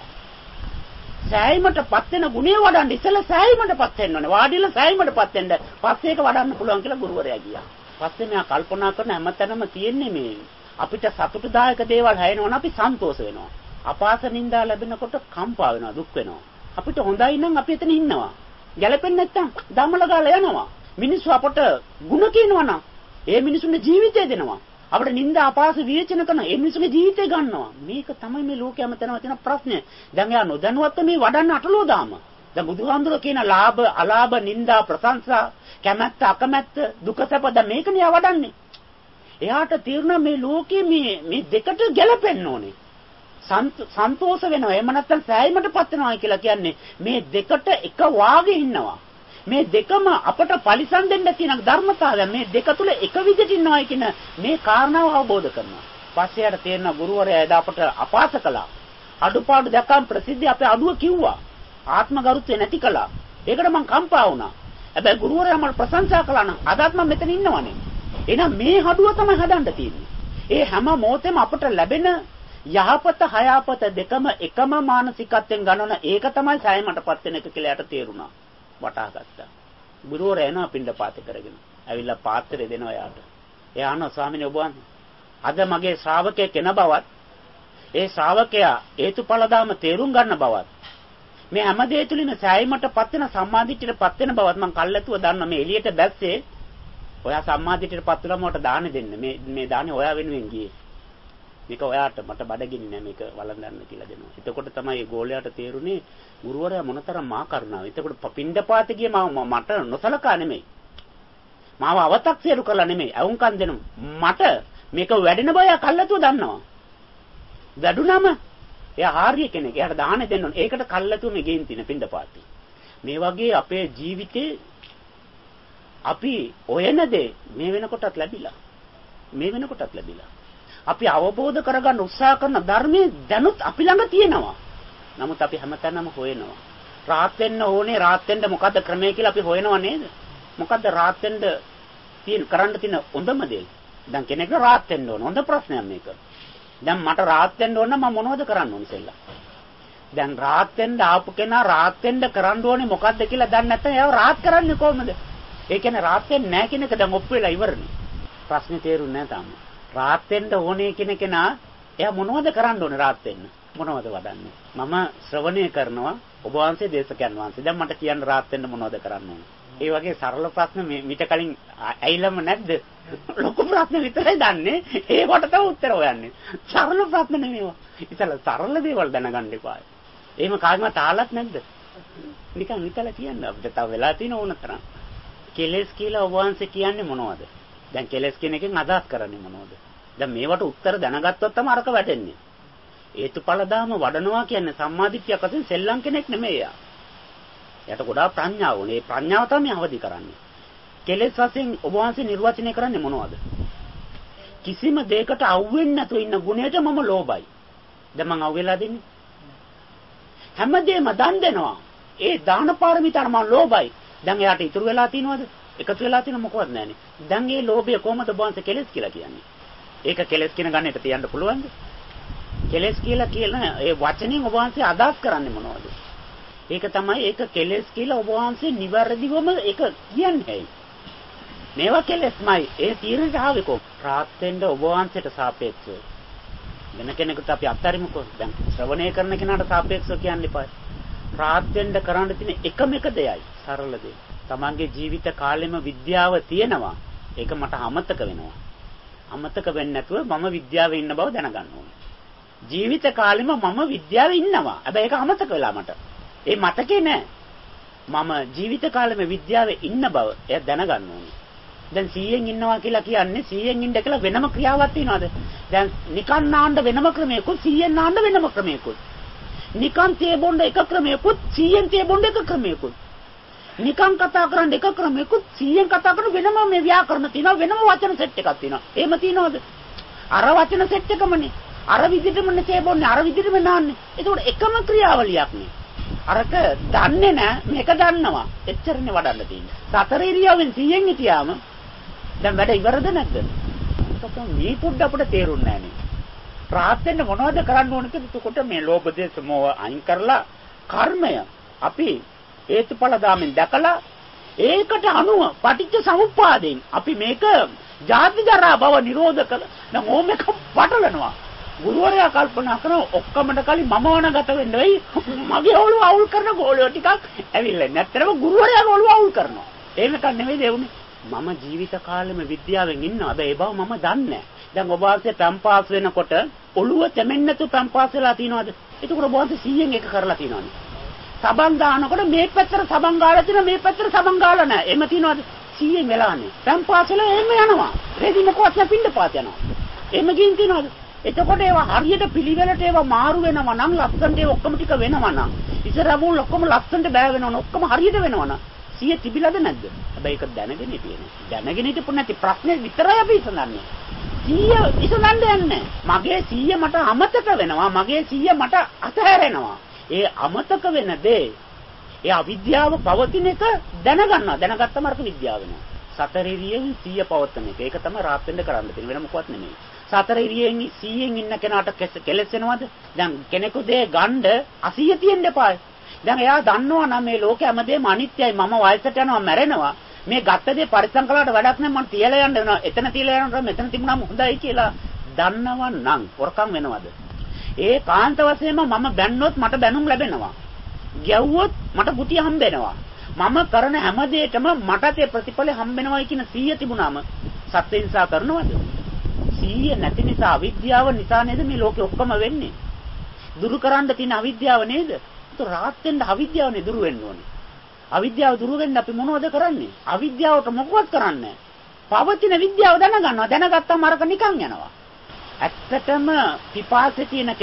සෑයීමටපත් වෙන ගුණය වඩන්න ඉස්සෙල්ලා සෑයීමටපත් වෙන්න ඕනේ. වාඩිලා සෑයීමටපත් වෙන්න. පස්සේ ඒක වඩන්න පුළුවන් කියලා ගුරුවරයා ගියා. පස්සේ මෙයා කල්පනා කරන හැමතැනම තියෙන්නේ මේ අපිට සතුටුදායක දේවල් හැයෙනවනම් අපි සන්තෝෂ වෙනවා. අපාස නින්දා ලැබෙනකොට කම්පා වෙනවා, දුක් වෙනවා. අපිට හොඳයි නම් අපි එතන ඉන්නවා. ගැලපෙන්නේ නැත්තම් දමල ගාලා යනවා. මිනිස්සු අපට ಗುಣ කියනවා නම් ඒ මිනිසුන්ගේ ජීවිතය දෙනවා. අපිට නින්දා අපාස විවේචන කරන ඒ මිනිසුන්ගේ ජීවිතය ගන්නවා. මේක තමයි මේ ලෝකයේම තියෙන ප්‍රශ්නය. දැන් යා නොදැනුවත්ව මේ වඩන්න අටලෝ දාම. දැන් බුදුහාමුදුරුවෝ කියන ලාභ, අලාභ, නින්දා, ප්‍රශංසා, කැමැත්ත, අකමැත්ත, දුක සැප දැන් මේකනේ යා වඩන්නේ. එයාට තීරණ මේ ලෝකයේ මේ දෙකට ගැලපෙන්න ඕනේ. සන්තෝෂ වෙනවා. එහෙම නැත්නම් සෑයීමටපත් වෙනවා කියලා කියන්නේ මේ දෙකට එක වාගේ ඉන්නවා. මේ දෙකම අපට පරිසම් දෙන්න තියෙන ධර්මතාවය. මේ දෙක තුල එක විදිහට ඉන්නවායි කියන මේ කාරණාව අවබෝධ කරනවා. පස්සේ යට තේරෙන ගුරුවරයා එදා අපට අපාස කළා. අඩුපාඩු දැක්කම ප්‍රසිද්ධිය අපේ අඩුව කිව්වා. ආත්ම ගරුත්වය නැති කළා. ඒකට මම කම්පා වුණා. හැබැයි ගුරුවරයා මට ප්‍රශංසා කළා නම් අදත් මම මෙතන ඉන්නවනේ. එහෙනම් මේ හඩුව තමයි හදන්න තියෙන්නේ. ඒ හැම මොහොතෙම අපට ලැබෙන යහපත හයාපත දෙකම එකම මානසිකත්වයෙන් ගන්නන ඒක තමයි සෑයීමටපත් වෙන එක කියලා යට තේරුණා. වටහා ගත්තා. ගුරුවරයා එනවා පින්ඩපාත කරගෙන. ඇවිල්ලා පාත්‍රය දෙනවා යාට. එයා අහනවා ස්වාමීනි ඔබ වහන්සේ අද මගේ ශ්‍රාවකයෙක් කෙන බවත් ඒ ශ්‍රාවකයා හේතුඵල ධාම තේරුම් ගන්න බවත් මේ හැම දෙය තුලින්ම සෑයීමටපත් වෙන සම්මාදිටියටපත් වෙන බවත් මම කල්ැතුව දන්නා මේ එළියට බැස්සේ ඔයා සම්මාදිටියටපත් වෙලා මට දාන දෙන්න මේ දානේ ඔයා වෙනුවෙන් ගියේ මේක ඔයාට මට බඩගිනි නෑ මේක වළඳන්න කියලා දෙනවා. එතකොට තමයි ගෝලයාට තේරුනේ ගුරුවරයා මොනතරම් මා කරුණාව. එතකොට පින්ඩපාත ගියේ මට නොසලකා නෙමෙයි. මාව අව탁සිරු කළා නෙමෙයි. අවුන්කන් දෙනු මට මේක වැඩෙන බය කල්ලාතුව දන්නවා. වැඩුණම එයා ආර්ය කෙනෙක්. එයාට දාන දෙන්න ඕනේ. ඒකට කල්ලාතුව මේ ගෙයින් තියෙන පින්ඩපාතي. මේ වගේ අපේ ජීවිතේ අපි ඔයන දේ මේ වෙනකොටත් ලැබිලා. මේ වෙනකොටත් ලැබිලා. අපි අවබෝධ කරගන්න උත්සාහ කරන ධර්මයේ දැනුත් අපි ළඟ තියෙනවා. නමුත් අපි හැමතැනම හොයනවා. රාත් වෙන්න ඕනේ රාත් වෙන්න මොකද්ද ක්‍රමය කියලා අපි හොයනවා නේද? මොකද්ද රාත් වෙන්න කරන්න තියෙන හොඳම දේ? දැන් කෙනෙක්ට රාත් වෙන්න ඕන. හොඳ ප්‍රශ්නයක් මේක. දැන් මට රාත් වෙන්න ඕන නම් මම මොනවද කරන්න ඕනේ ඉතින්ලා? දැන් රාත් වෙන්න ආපු කෙනා රාත් වෙන්න කරන්න ඕනේ මොකද්ද කියලා දන්නේ නැත්නම් එයාව රාත් කරන්නේ කොහොමද? ඒ කියන්නේ රාත් වෙන්නේ නැහැ කියන එක දැන් ඔප්පු වෙලා ඉවරනේ. ප්‍රශ්නේ තේරුන්නේ නැහැ තාම. රාත් වෙන්න ඕනේ කියන කෙනා එයා මොනවද කරන්න ඕනේ රාත් වෙන්න? මොනවද වඩන්නේ? මම ශ්‍රවණය කරනවා ඔබ වහන්සේ දේශකයන් වහන්සේ. දැන් මට කියන්න රාත් වෙන්න මොනවද කරන්න ඕනේ? ඒ වගේ සරල ප්‍රශ්න මීට කලින් ඇයිලම නැද්ද? ලොකු ප්‍රශ්න විතරයි දන්නේ. ඒකට තමයි උත්තර හොයන්නේ. සරල ප්‍රශ්න නෙමෙයිවා. ඉතල සරල දේවල් දැනගන්න එපා. එහෙම කාගෙවත් ආලත් නැද්ද? නිකන් හිතලා කියන්න අපිට තව වෙලා තියෙන ඕන තරම්. කෙලස් කියලා ඔබ වහන්සේ කියන්නේ මොනවද? දැන් කෙලස් කියන එකෙන් අදහස් කරන්නේ මොනවද? දැන් මේවට උත්තර දැනගත්තොත් තමයි අරක වැටෙන්නේ. හේතුඵල ධාම වඩනවා කියන්නේ සම්මාදිට්ඨියක් වශයෙන් සෙල්ලම් කෙනෙක් නෙමෙයි යා. යට ගොඩාක් ප්‍රඥාව ඕනේ. ඒ ප්‍රඥාව තමයි අවදි කරන්නේ. කෙලෙස් වශයෙන් ඔබ වහන්සේ නිර්වචනය කරන්නේ මොනවද? කිසිම දෙයකට අවුෙන්නේ නැතුව ඉන්න ගුණයට මම ලෝභයි. දැන් මං අවුෙලා දෙන්නේ. හැමදේම දන් දෙනවා. ඒ දාන පාරමිතාර මම ලෝභයි. දැන් එයාට ඉතුරු වෙලා තියෙනවද? එකතු වෙලා තියෙන මොකවත් නැහැනේ. දැන් මේ ලෝභය කොහමද ඔබ වහන්සේ කෙලෙස් කියලා කියන්නේ? ඒක කෙලෙස් කියන ගන්නට තියන්න පුළුවන්ද? කෙලෙස් කියලා කියන ඒ වචنين ඔබ වහන්සේ අදහස් කරන්නේ මොනවද? ඒක තමයි ඒක කෙලෙස් කියලා ඔබ වහන්සේ නිවැරදිවම ඒක කියන්නේ. මේවා කෙලෙස්මයි. ඒ තීරණයට ආවේ කොහොමද? රාත් වෙන්න ඔබ වහන්සේට සාපේක්ෂව. වෙන කෙනෙකුට අපි අත්හරිමුකෝ. දැන් ශ්‍රවණය කරන කෙනාට සාපේක්ෂව කියන්න එපා. රාත් වෙන්න කරන්න තියෙන එකම එක දෙයයි. සරල දෙය. තමන්ගේ ජීවිත කාලෙම විද්‍යාව තියෙනවා. ඒක මට අමතක වෙනවා. අමතක වෙන්නේ නැතුව මම විද්‍යාවේ ඉන්න බව දැනගන්න ඕනේ. ජීවිත කාලෙම මම විද්‍යාවේ ඉන්නවා. හැබැයි ඒක අමතක වෙලා මට. ඒ මතකේ නෑ. මම ජීවිත කාලෙම විද්‍යාවේ ඉන්න බව එයා දැනගන්න ඕනේ. දැන් 100න් ඉන්නවා කියලා කියන්නේ 100න් ඉන්න කියලා වෙනම ක්‍රියාවක් තියනවාද? දැන් නිකන් නාන්න වෙනම ක්‍රමයකුත් 100න් නාන්න වෙනම ක්‍රමයකුත්. නිකන් තේ බොන්න එක ක්‍රමයකුත් 100න් තේ බොන්න එක ක්‍රමයකුත්. නිකන් කතා කරන්න එක ක්‍රමයකුත් 100න් කතා කරන වෙනම මේ ව්‍යාකරණ තියෙනවා වෙනම වචන සෙට් එකක් තියෙනවා. එහෙම තියනවද? අර වචන සෙට් එකමනේ. අර විදිහටමනේ තේ බොන්නේ අර විදිහටම නාන්නේ. ඒකෝට එකම ක්‍රියාවලියක් නේ. අරක දන්නේ නැහැ මේක දන්නවා. එච්චරනේ වඩන්න තියෙන්නේ. සතර ඉරියව්වෙන් 100න් හිටියාම දැන් වැඩ ඉවරද නැද්ද? ඒක මේ පොඩ්ඩ අපිට තේරුන්නේ නැහැ නේ. රාත් වෙන්න මොනවද කරන්න ඕන කියලා එතකොට මේ ලෝභ දේශ මොහ අයින් කරලා කර්මය අපි හේතුඵල ධාමෙන් දැකලා ඒකට අනුව පටිච්ච සමුප්පාදයෙන් අපි මේක ජාති ජරා භව නිරෝධ කළ නම් ඕම එක පටලනවා. ගුරුවරයා කල්පනා කරන ඔක්කොමඩ කලින් මම වනගත වෙන්න වෙයි මගේ ඔළුව අවුල් කරන ගෝලියෝ ටිකක් ඇවිල්ලා නැත්තරම ගුරුවරයාගේ ඔළුව අවුල් කරනවා. ඒක නෙවෙයි දෙවුනේ. මම ජීවිත කාලෙම විද්‍යාවෙන් ඉන්නවා. හැබැයි ඒ බව මම දන්නේ නැහැ. දැන් ඔබ වහන්සේ පැම්පාස් වෙනකොට ඔළුව තෙමෙන්නේ නැතුව පැම්පාස් වෙලා තියනවාද? ඒකෝර ඔබ වහන්සේ 100න් එක කරලා තියනවානේ. සබන් දානකොට මේ පැත්තට සබන් ගාලා තියෙන මේ පැත්තට සබන් ගාලා නැහැ. එහෙම තියනවාද? 100න් වෙලානේ. පැම්පාස් වෙලා එහෙම යනවා. රෙදි මොකවත් නැ පින්නපාත යනවා. එහෙම ගින් තියනවාද? එතකොට ඒවා හරියට පිළිවෙලට ඒවා මාරු වෙනවා නම් ලස්සනට ඒ ඔක්කොම ටික වෙනවා නම් ඉස්සරහම ඔක්කොම ලස්සනට බෑ වෙනවා ඔක්කොම හරියට වෙනවා නම් 100 තිබිලාද නැද්ද? හැබැයි ඒක දැනගෙන හිටියේ. දැනගෙන හිටපු නැති ප්‍රශ්නේ විතරයි අපි ඉස්සඳන්නේ. 100 ඉස්සඳන්නේ නැහැ. මගේ 100 මට අමතක වෙනවා. මගේ 100 මට අතහැරෙනවා. ඒ අමතක වෙන දේ ඒ අවිද්‍යාව පවතින එක දැනගන්නවා. දැනගත්තම අරක විද්‍යාව වෙනවා. සතර ඉරියෙන් 100 පවත්න එක. ඒක තමයි රාත් වෙන්න කරන්න තියෙන වෙන මොකවත් නෙමෙයි. සතර ඉරියෙන් 100න් ඉන්න කෙනාට කෙලස් වෙනවද? දැන් කෙනෙකු දේ ගන්න 80 තියෙන්න එපායි. දැන් එයා දන්නවා නම් මේ ලෝකෙ හැමදේම අනිත්‍යයි මම වයසට යනවා මැරෙනවා. මේ ගත්ත දේ පරිස්සම් කළාට වැඩක් නැහැ මම තියලා යන්න වෙනවා. එතන තියලා යනවා මෙතන තිබුණාම හොඳයි කියලා දන්නවනම් හොරකම් වෙනවද? ඒ කාන්ත වශයෙන්ම මම බැන්නොත් මට බැනුම් ලැබෙනවා. ගැව්වොත් මට ගුටි හම්බෙනවා. මම කරන හැම දෙයකම මට ඒ ප්‍රතිඵල හම්බෙනවයි කියන 100 තිබුණාම සත්‍ය නිසා කරනවද? 100 නැති නිසා අවිද්‍යාව නිසා නේද මේ ලෝකෙ ඔක්කොම වෙන්නේ? දුරු කරන්න තියෙන අවිද්‍යාව නේද? ඒක රාත් වෙන්න අවිද්‍යාවනේ දුරු වෙන්න ඕනේ. අවිද්‍යාව දුරු වෙන්න අපි මොනවද කරන්නේ? අවිද්‍යාවට මොකවත් කරන්නේ නැහැ. පවතින විද්‍යාව දැනගන්නවා. දැනගත්තාම අරක නිකන් යනවා. ඇත්තටම පිපාසෙ තියෙන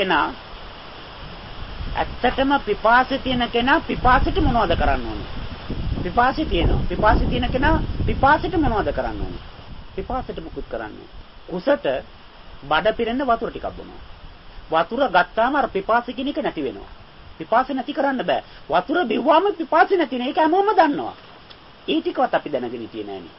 කෙනා පිපාසෙට මොනවද කරන්න ඕනේ? පිපාසෙ තියෙන කෙනා පිපාසෙට මොනවද කරන්න ඕනේ? පිපාසෙට මුකුත් කරන්නේ. කුසට බඩ පිරෙන්න වතුර ටිකක් බොනවා. වතුර ගත්තාම අර පිපාසෙ කියන එක නැති වෙනවා. පිපාසෙ නැති කරන්න බෑ. වතුර බිව්වම පිපාසෙ නැති වෙන එක හැමෝම දන්නවා. ඒ ටිකවත් අපි දැනගෙන හිටියේ නෑනේ.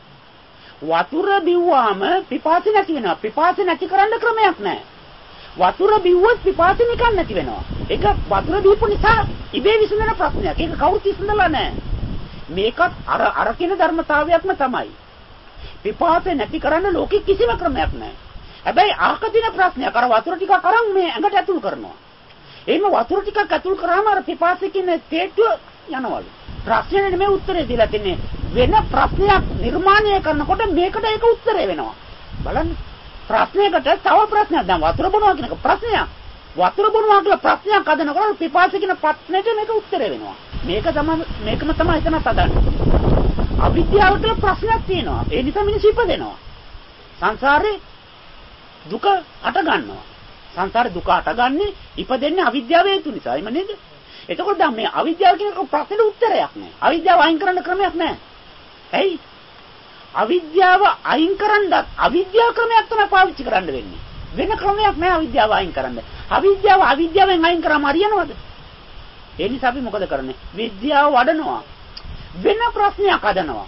වතුර බිව්වම පිපාසෙ නැති වෙනවා. පිපාසෙ නැති කරන්න ක්‍රමයක් නෑ. වතුර බිව්වොත් පිපාසෙ නිකන් නැති වෙනවා. ඒක වතුර බීපු නිසා ඉබේ විසඳන ප්‍රශ්නයක්. ඒක කවුරුත් විසඳලා නෑ. මේකත් අර කියන ධර්මතාවයක්ම තමයි. පිපාසෙ නැති කරන්න ලෝකෙ කිසිම ක්‍රමයක් නෑ. හැබැයි ආක දින ප්‍රශ්නයක් අර වතුර ටිකක් අරන් මේ ඇඟට ඇතුල් කරනවා. එහෙම වතුර ටිකක් ඇතුල් කරාම අර පිපාසෙ කියන තේට්ටුව යනවලු. ප්‍රශ්නේ නෙමෙයි උත්තරේ දීලා තින්නේ. වෙන ප්‍රශ්නයක් නිර්මාණය කරනකොට මේකට ඒක උත්තරේ වෙනවා. බලන්න. ප්‍රශ්නයකට තව ප්‍රශ්නයක්. දැන් වතුර බොනවා කියන එක ප්‍රශ්නයක්. වතුර බොනවා කියලා ප්‍රශ්නයක් හදනකොට පිපාසෙ කියන ප්‍රශ්නෙට මේක උත්තරේ වෙනවා. මේකම තමයි එතන තදන්නේ. අවිද්‍යාව කියලා ප්‍රශ්නයක් තියෙනවා. ඒ නිසා මිනිස්සු ඉපදෙනවා. සංසාරේ දුක අට ගන්නවා. සංසාරේ දුක අටගන්නේ ඉපදෙන්නේ අවිද්‍යාව හේතු නිසා. එම නේද? එතකොට දැන් මේ අවිද්‍යාව කියන ප්‍රශ්නෙට උත්තරයක් නැහැ. අවිද්‍යාව අයින් කරන්න ක්‍රමයක් නැහැ. ඇයි? අවිද්‍යාව අයින් කරන්නත් අවිද්‍යාව ක්‍රමයක් තමයි පාවිච්චි කරන්න වෙන්නේ. වෙන ක්‍රමයක් නැහැ අවිද්‍යාව අයින් කරන්න. අවිද්‍යාවෙන් අයින් කරාම හරියනවද? ඒ නිසා අපි මොකද කරන්නේ? විද්‍යාව වඩනවා. වෙන ප්‍රශ්නයක් හදනවා.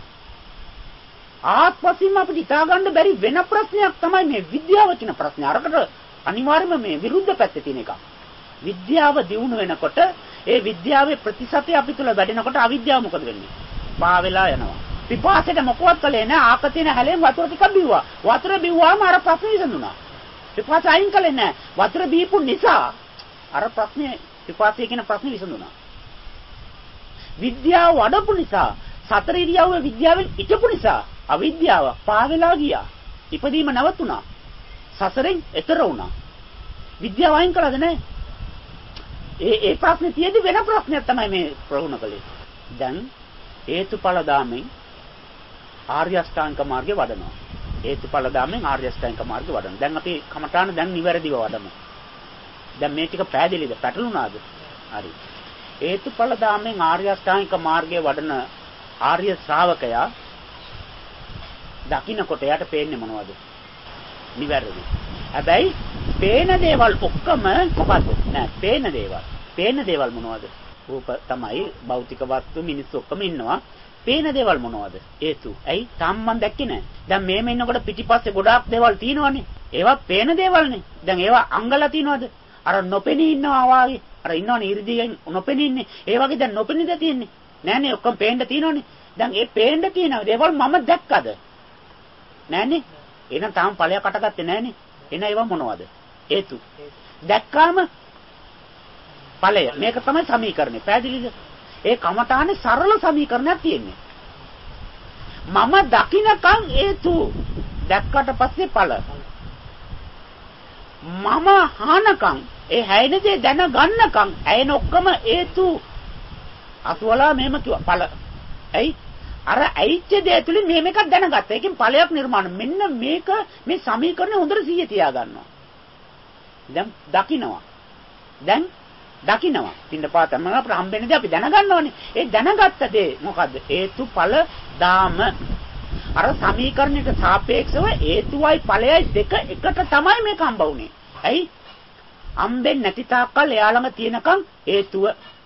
ආත්පසින්ම අපිට හිතා ගන්න බැරි වෙන ප්‍රශ්නයක් තමයි මේ විද්‍යාව කියන ප්‍රශ්නේ. අරකට අනිවාර්යයෙන්ම මේ විරුද්ධ පැත්තේ තියෙන එක. විද්‍යාව දියුණු වෙනකොට ඒ විද්‍යාවේ ප්‍රතිශතය අපි තුල වැඩෙනකොට අවිද්‍යාව මොකද වෙන්නේ? පා වෙලා යනවා. පිපාසෙට මොකවත් කළේ නැහැ. ආක තියෙන හැලෙන් වතුර ටිකක් බිව්වා. වතුර බිව්වාම අර ප්‍රශ්නේ විසඳුණා. පිපාස අයින් කළේ නැහැ. වතුර බීපු නිසා අර ප්‍රශ්නේ පිපාසය කියන ප්‍රශ්නේ විසඳුණා. විද්‍යාව වඩපු නිසා සතර ඉරියව්වේ විද්‍යාවෙන් ඉටපු නිසා අවිද්‍යාව පා වෙලා ගියා. ඉපදීම නැවතුණා. සසරෙන් එතර වුණා. විද්‍යාව අයින් කළාද නැහැ? ඒ ප්‍රශ්නේ තියෙදි වෙන ප්‍රශ්නයක් තමයි මේ ප්‍රගුණ කළේ. දැන් හේතුඵල දාමෙන් ආර්ය අෂ්ටාංග මාර්ගේ වඩනවා. හේතුඵල දාමෙන් ආර්ය අෂ්ටාංග මාර්ගේ වඩනවා. දැන් අපි කමඨාන දැන් නිවැරදිව වඩමු. දැන් මේ ටික පැහැදිලිද? පැටළුණාද? හරි. හේතුඵල දාමෙන් ආර්ය අෂ්ටාංග මාර්ගේ වඩන ආර්ය ශ්‍රාවකයා දකින්නකොට යාට පේන්නේ මොනවද? නිවැරදි. හැබැයි පේන දේවල් ඔක්කොම මොකද්ද? නෑ පේන දේවල්. පේන දේවල් මොනවද? රූප තමයි භෞතික වස්තු මිනිස්සු ඔක්කොම ඉන්නවා. පේන දේවල් මොනවද? හේතු. ඇයි? තාම මම දැක්කේ නෑ. දැන් මේම ඉන්නකොට පිටිපස්සේ ගොඩාක් දේවල් තියෙනවනේ. ඒවා පේන දේවල්නේ. දැන් ඒවා අංගලා තියෙනවද? අර නොපෙනී ඉන්නවා වාගේ. අර ඉන්නවනේ ඉරිදීගෙන් නොපෙනී ඉන්නේ. ඒ වගේ දැන් නොපෙනීද තියෙන්නේ? නෑනේ ඔක්කොම පේන්න තියෙනවනේ. දැන් ඒ පේන්න තියෙන දේවල් මම දැක්කද? නෑනේ. එහෙනම් තාම ඵලයක් අටගත්තේ නෑනේ. එන ඒවා මොනවද? හේතු. දැක්කාම ඵලය. මේක තමයි සමීකරණය. පැහැදිලිද? ඒ කමඨානේ සරල සමීකරණයක් තියෙන්නේ. මම දකින්නකම් හේතු. දැක්කට පස්සේ ඵල. මම අහනකම් ඒ හැයින දේ දැනගන්නකම් ඇයෙන ඔක්කොම හේතු. අසවලා මෙහෙම කිව්වා ඵල. ඇයි? අර ඇයිච්ච දේ තුලින් මෙහෙම එකක් දැනගත්තා. ඒකෙන් ඵලයක් නිර්මාණය. මෙන්න මේක මේ සමීකරණය හොඳට 100 තියා ගන්නවා. දැන් දකින්නවා. පින්නපාතම අපිට හම්බෙන්නේ අපි දැනගන්න ඕනේ. ඒ දැනගත්ත දේ මොකද්ද? හේතුඵල දාම. අර සමීකරණයට සාපේක්ෂව හේතුවයි ඵලයයි දෙක එකට තමයි මේක හම්බ වුනේ. ඇයි? හම්බෙන්නේ නැති තාක්කල් එයා ළඟ තියෙනකන් හේතුව.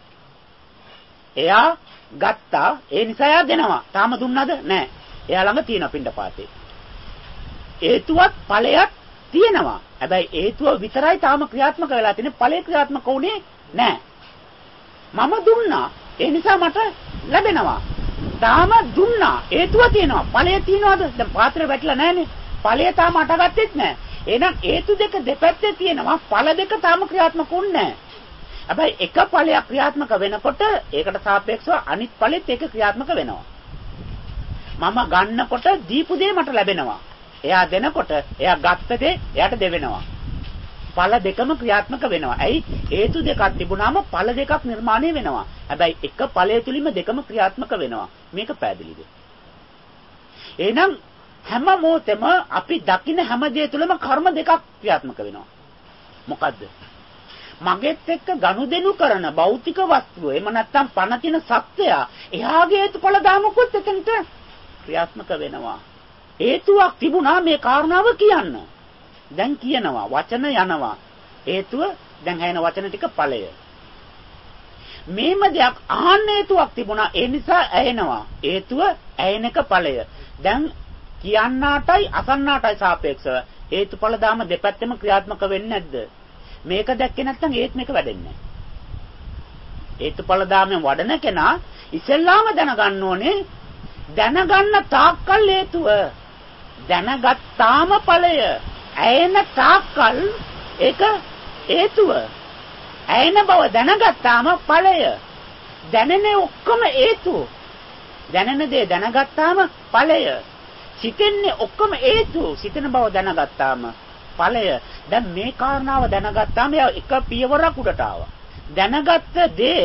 එයා ගත්තා. ඒ නිසා එයා දෙනවා. තාම දුන්නද? නැහැ. එයා ළඟ තියෙන පින්නපාතේ. හේතුවත් ඵලයක් තියෙනවා. හැබැයි හේතුව විතරයි තාම ක්‍රියාත්මක වෙලා තියෙන්නේ. ඵලය ක්‍රියාත්මක වුණේ නැහැ. මම දුන්නා. ඒ නිසා මට ලැබෙනවා. තාම දුන්නා. හේතුව තියෙනවා. ඵලය තියනවාද? දැන් පාත්‍රය වැටලා නැහනේ. ඵලය තාම අටගත්තෙත් නැහැ. එහෙනම් හේතු දෙක දෙපැත්තේ තියෙනවා. ඵල දෙක තාම ක්‍රියාත්මක වුන්නේ නැහැ. හැබැයි එක ඵලයක් ක්‍රියාත්මක වෙනකොට ඒකට සාපේක්ෂව අනිත් ඵලෙත් ඒක ක්‍රියාත්මක වෙනවා. මම ගන්නකොට දීපු දේ මට ලැබෙනවා. එයා දෙනකොට එයා ගත්ත දේ එයාට දෙවෙනවා. ඵල දෙකම ක්‍රියාත්මක වෙනවා. ඇයි? හේතු දෙකක් තිබුණාම ඵල දෙකක් නිර්මාණය වෙනවා. හැබැයි එක ඵලය තුලින්ම දෙකම ක්‍රියාත්මක වෙනවා. මේක පැහැදිලිද? එහෙනම් හැම මොහොතෙම අපි දකින හැම දේ තුළම කර්ම දෙකක් ක්‍රියාත්මක වෙනවා. මොකද්ද? මගෙත් එක්ක ගනුදෙනු කරන භෞතික වස්තුව එහෙම නැත්නම් පණ තින සත්‍යය එහාගේ හේතුඵල දාමකුත් එතනට ක්‍රියාත්මක වෙනවා. හේතුවක් තිබුණා මේ කාරණාව කියන්න. දැන් කියනවා වචන යනවා. හේතුව දැන් හැයෙන වචන ටික ඵලය. මේම දෙයක් ආන්න හේතුවක් තිබුණා ඒ නිසා ඇයෙනවා. හේතුව ඇයෙන එක ඵලය. දැන් කියන්නාටයි අසන්නාටයි සාපේක්ෂව හේතුඵල දාම දෙපැත්තෙම ක්‍රියාත්මක වෙන්නේ නැද්ද? මේක දැක්කේ නැත්නම් ඒත් මේක වැඩෙන්නේ නැහැ. හේතුඵල දාමෙන් වඩන කෙනා ඉස්සෙල්ලාම දැනගන්න ඕනේ දැනගන්න තාක්කල් හේතුව දැනගත්තාම ඵලය ඇයෙන තාක්කල් ඒක හේතුව ඇයෙන බව දැනගත්තාම ඵලය දැනෙන ඔක්කොම හේතුව දැනෙන දේ දැනගත්තාම ඵලය සිතෙන්නේ ඔක්කොම හේතුව සිතෙන බව දැනගත්තාම ඵලය දැන් මේ කාරණාව දැනගත්තාම එක පියවරක් උඩට ආවා දැනගත්ත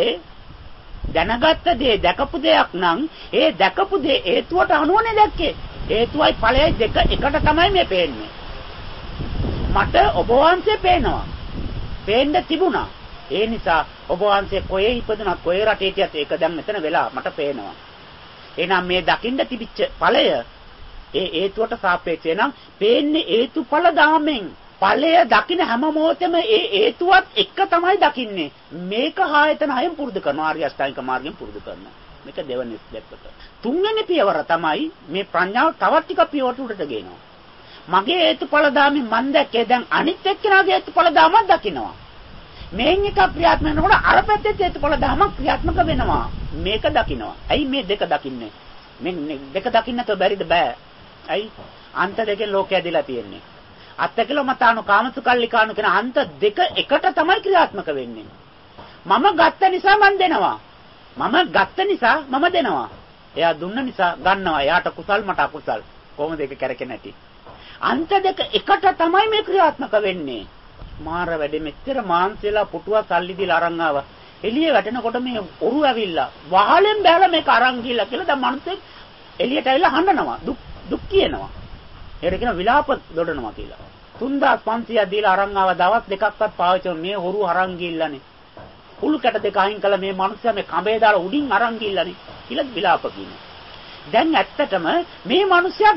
දේ දැකපු දෙයක් නම් ඒ දැකපු දේ හේතුවට අනුවනේ දැක්කේ හේතුවයි ඵලයයි දෙක එකට තමයි මේ පේන්නේ මට ඔබ වහන්සේ පේනවා පේන්න තිබුණා ඒ නිසා ඔබ වහන්සේ කොහේ ඉපදුනත් කොහේ රටේ හිටියත් ඒක දැන් මෙතන වෙලා මට පේනවා එහෙනම් මේ දකින්න තිබිච්ච ඵලය ඒ හේතුවට සාපේක්ෂව නම් පේන්නේ හේතුඵල දාමෙන් ඵලය දකින්න හැම මොහොතෙම ඒ හේතුවත් එක තමයි දකින්නේ මේක ආයතන හයෙන් පුරුදු කරනවා ආර්ය අෂ්ටාංගික මාර්ගයෙන් පුරුදු කරනවා මේක දෙවෙනි ස්ටෙප් එක තුන්වෙනි පියවර තමයි මේ ප්‍රඥාව තවත් ටික පියවරට උඩට ගේනවා මගේ හේතුඵල දාමෙන් මන් දැක්කේ දැන් අනිත් එක්කෙනාගේ හේතුඵල දාමක් දකින්නවා මේන් එක ක්‍රියාත්මක වෙනකොට අර පැත්තේ හේතුඵල දාමක් ක්‍රියාත්මක වෙනවා මේක දකින්නවා ඇයි මේ දෙක දකින්නේ මේ දෙක දකින්න නැතුව බැරිද බෑ ඇයි අන්ත දෙකෙන් ලෝකය ඇදලා තියෙන්නේ අත්තකල මතානු කාමසුකල්ලිකානු කියන අන්ත දෙක එකට තමයි ක්‍රියාත්මක වෙන්නේ මම ගත්ත නිසා මම දෙනවා මම ගත්ත නිසා මම දෙනවා එයා දුන්න නිසා ගන්නවා එයාට කුසල් මට අකුසල් කොහොමද ඒක කරකෙන්නේ නැති අන්ත දෙක එකට තමයි මේ ක්‍රියාත්මක වෙන්නේ මාර වැඩේ මෙච්චර මාන්සෙලා පුටුවක් සල්ලි දීලා අරන් ආවා එළිය වැටෙනකොට මේ ඔරු ඇවිල්ලා වහලෙන් බැලලා මේක අරන් ගිහලා කියලා දැන් මිනිස්සෙක් එළියට ඇවිල්ලා හඬනවා දුක් කියනවා ඒක කියන විලාප දොඩනවා කියලා 3500ක් දීලා අරන් ආව දවස් දෙකක්වත් පාවිච්චි මේ හොරු අරන් ගිහිල්ලානේ කුළු කැට දෙක අයින් කළා මේ මිනිස්සයා මේ කඹේ දාලා උඩින් අරන් ගිහිල්ලානේ කියලා විලාප කියනවා දැන් ඇත්තටම මේ මිනිස්සයා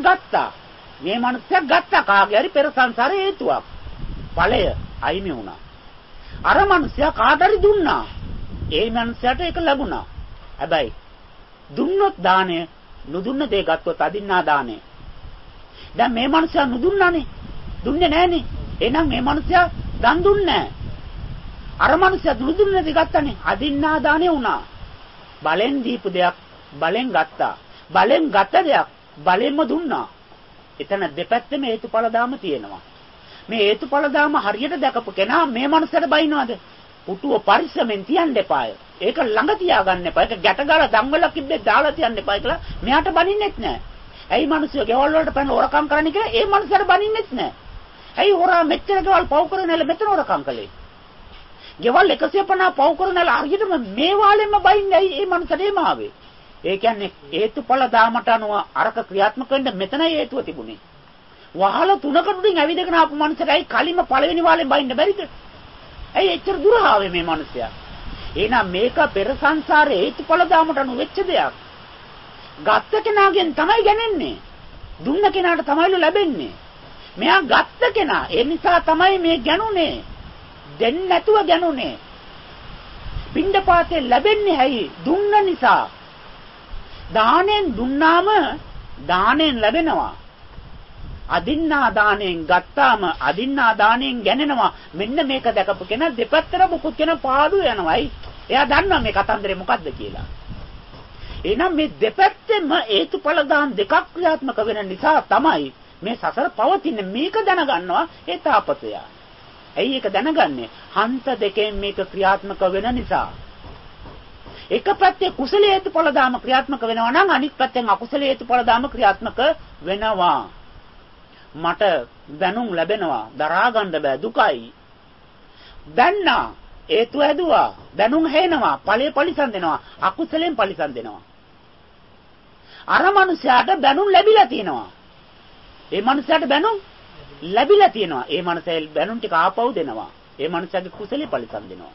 ගත්තා කාගේ හරි පෙර සංසාරේ හේතුවක් ඵලය අයිමි වුණා අර මිනිස්සයා කාට හරි දුන්නා ඒ මිනිස්සයාට ඒක ලැබුණා හැබැයි දුන්නොත් දාණය නුදුන්න දේ ගත්තොත් අදින්නා දාණය දැන් මේ මිනිස්සයා නුදුන්නානේ දුන්නේ නැහනේ එහෙනම් මේ මිනිස්සයා දන් දුන්නේ නැහැ අර මිනිස්සයා නුදුන්න දේ ගත්තානේ අදින්නා දාණය වුණා බලෙන් දීපු දෙයක් බලෙන් ගත්තා බලෙන් ගත්ත දෙයක් බලෙන්ම දුන්නා එතන දෙපැත්තෙම හේතුඵල දාම තියෙනවා මේ හේතුඵල දාම හරියට දැකපු කෙනා මේ මනුස්සයට බයින්නවද? පුටුව පරිස්සමෙන් තියන්න එපාය. ඒක ළඟ තියාගන්න එපා. ඒක ගැට ගාලා දම්වලක් ඉබ්බේ දාලා තියන්න එපා කියලා මෙයාට බනින්නෙත් නැහැ. ඇයි මිනිස්සු ගෙවල් වලට පැන හොරකම් කරන්නේ කියලා ඒ මනුස්සයට බනින්නෙත් නැහැ. ඇයි හොරා මෙච්චර ගෙවල් පව් කරනල මෙතන හොරකම් කළේ? ගෙවල් 150 පව් කරනල හරියටම මේ වාලෙම බයින්නේ ඇයි ඒ මනුස්සට එම ආවේ? ඒ කියන්නේ හේතුඵල දාමට අනුව අරක ක්‍රියාත්මක වෙන්න මෙතනයි හේතුව තිබුණේ. වහල තුනකට උඩින් ඇවිදගෙන ආපු මනුස්සයයි කලින්ම පළවෙනි වාලෙන් බයින්න බැරිද? ඇයි එච්චර දුර ආවේ මේ මනුස්සයා? එහෙනම් මේක පෙර සංසාරේ හේතුඵල දාමට අනුව වෙච්ච දෙයක්. ගත්ත කෙනාගෙන් තමයි ගන්නේ. දුන්න කෙනාට තමයි ලැබෙන්නේ. මෙයා ගත්ත කෙනා. ඒ නිසා තමයි මේ ගනුනේ. දෙන්න නැතුව ගනුනේ. පින්ඩපාතේ ලැබෙන්නේ ඇයි? දුන්න නිසා. දාණයෙන් දුන්නාම දාණයෙන් ලැබෙනවා. අදින්නා දාණයෙන් ගත්තාම අදින්නා දාණයෙන් ගැනෙනවා. මෙන්න මේක දැකපු කෙනා දෙපැත්තට මුකුත් කෙනා පාඩු යනවායි. එයා දන්නවා මේ කතන්දරේ මොකද්ද කියලා. එහෙනම් මේ දෙපැත්තෙම හේතුඵල ධාම් දෙකක් ක්‍රියාත්මක වෙන නිසා තමයි මේ සසර පවතින්නේ. මේක දැනගන්නවා ඒ තාපසය. ඇයි ඒක දැනගන්නේ? හන්ත දෙකෙන් මේක ක්‍රියාත්මක වෙන නිසා. එක පැත්තේ කුසල හේතුඵල ධාම ක්‍රියාත්මක වෙනවා නම් අනිත් පැත්තෙන් අකුසල හේතුඵල ධාම ක්‍රියාත්මක වෙනවා. මට දැනුම් ලැබෙනවා, දරා ගන්න බෑ, දුකයි. දැන්නා හේතු ඇදුවා, දැනුම් හේනවා, ඵලයේ පරිසම් දෙනවා, අකුසලෙන් පරිසම් දෙනවා. අර මනුස්සයාට දැනුම් ලැබිලා තියෙනවා. ඒ මනුස්සයාට දැනුම් ලැබිලා තියෙනවා. ඒ මනුස්සයා දැනුම් ටික ආපහු දෙනවා. ඒ මනුස්සයාගේ කුසලේ පරිසම් දෙනවා.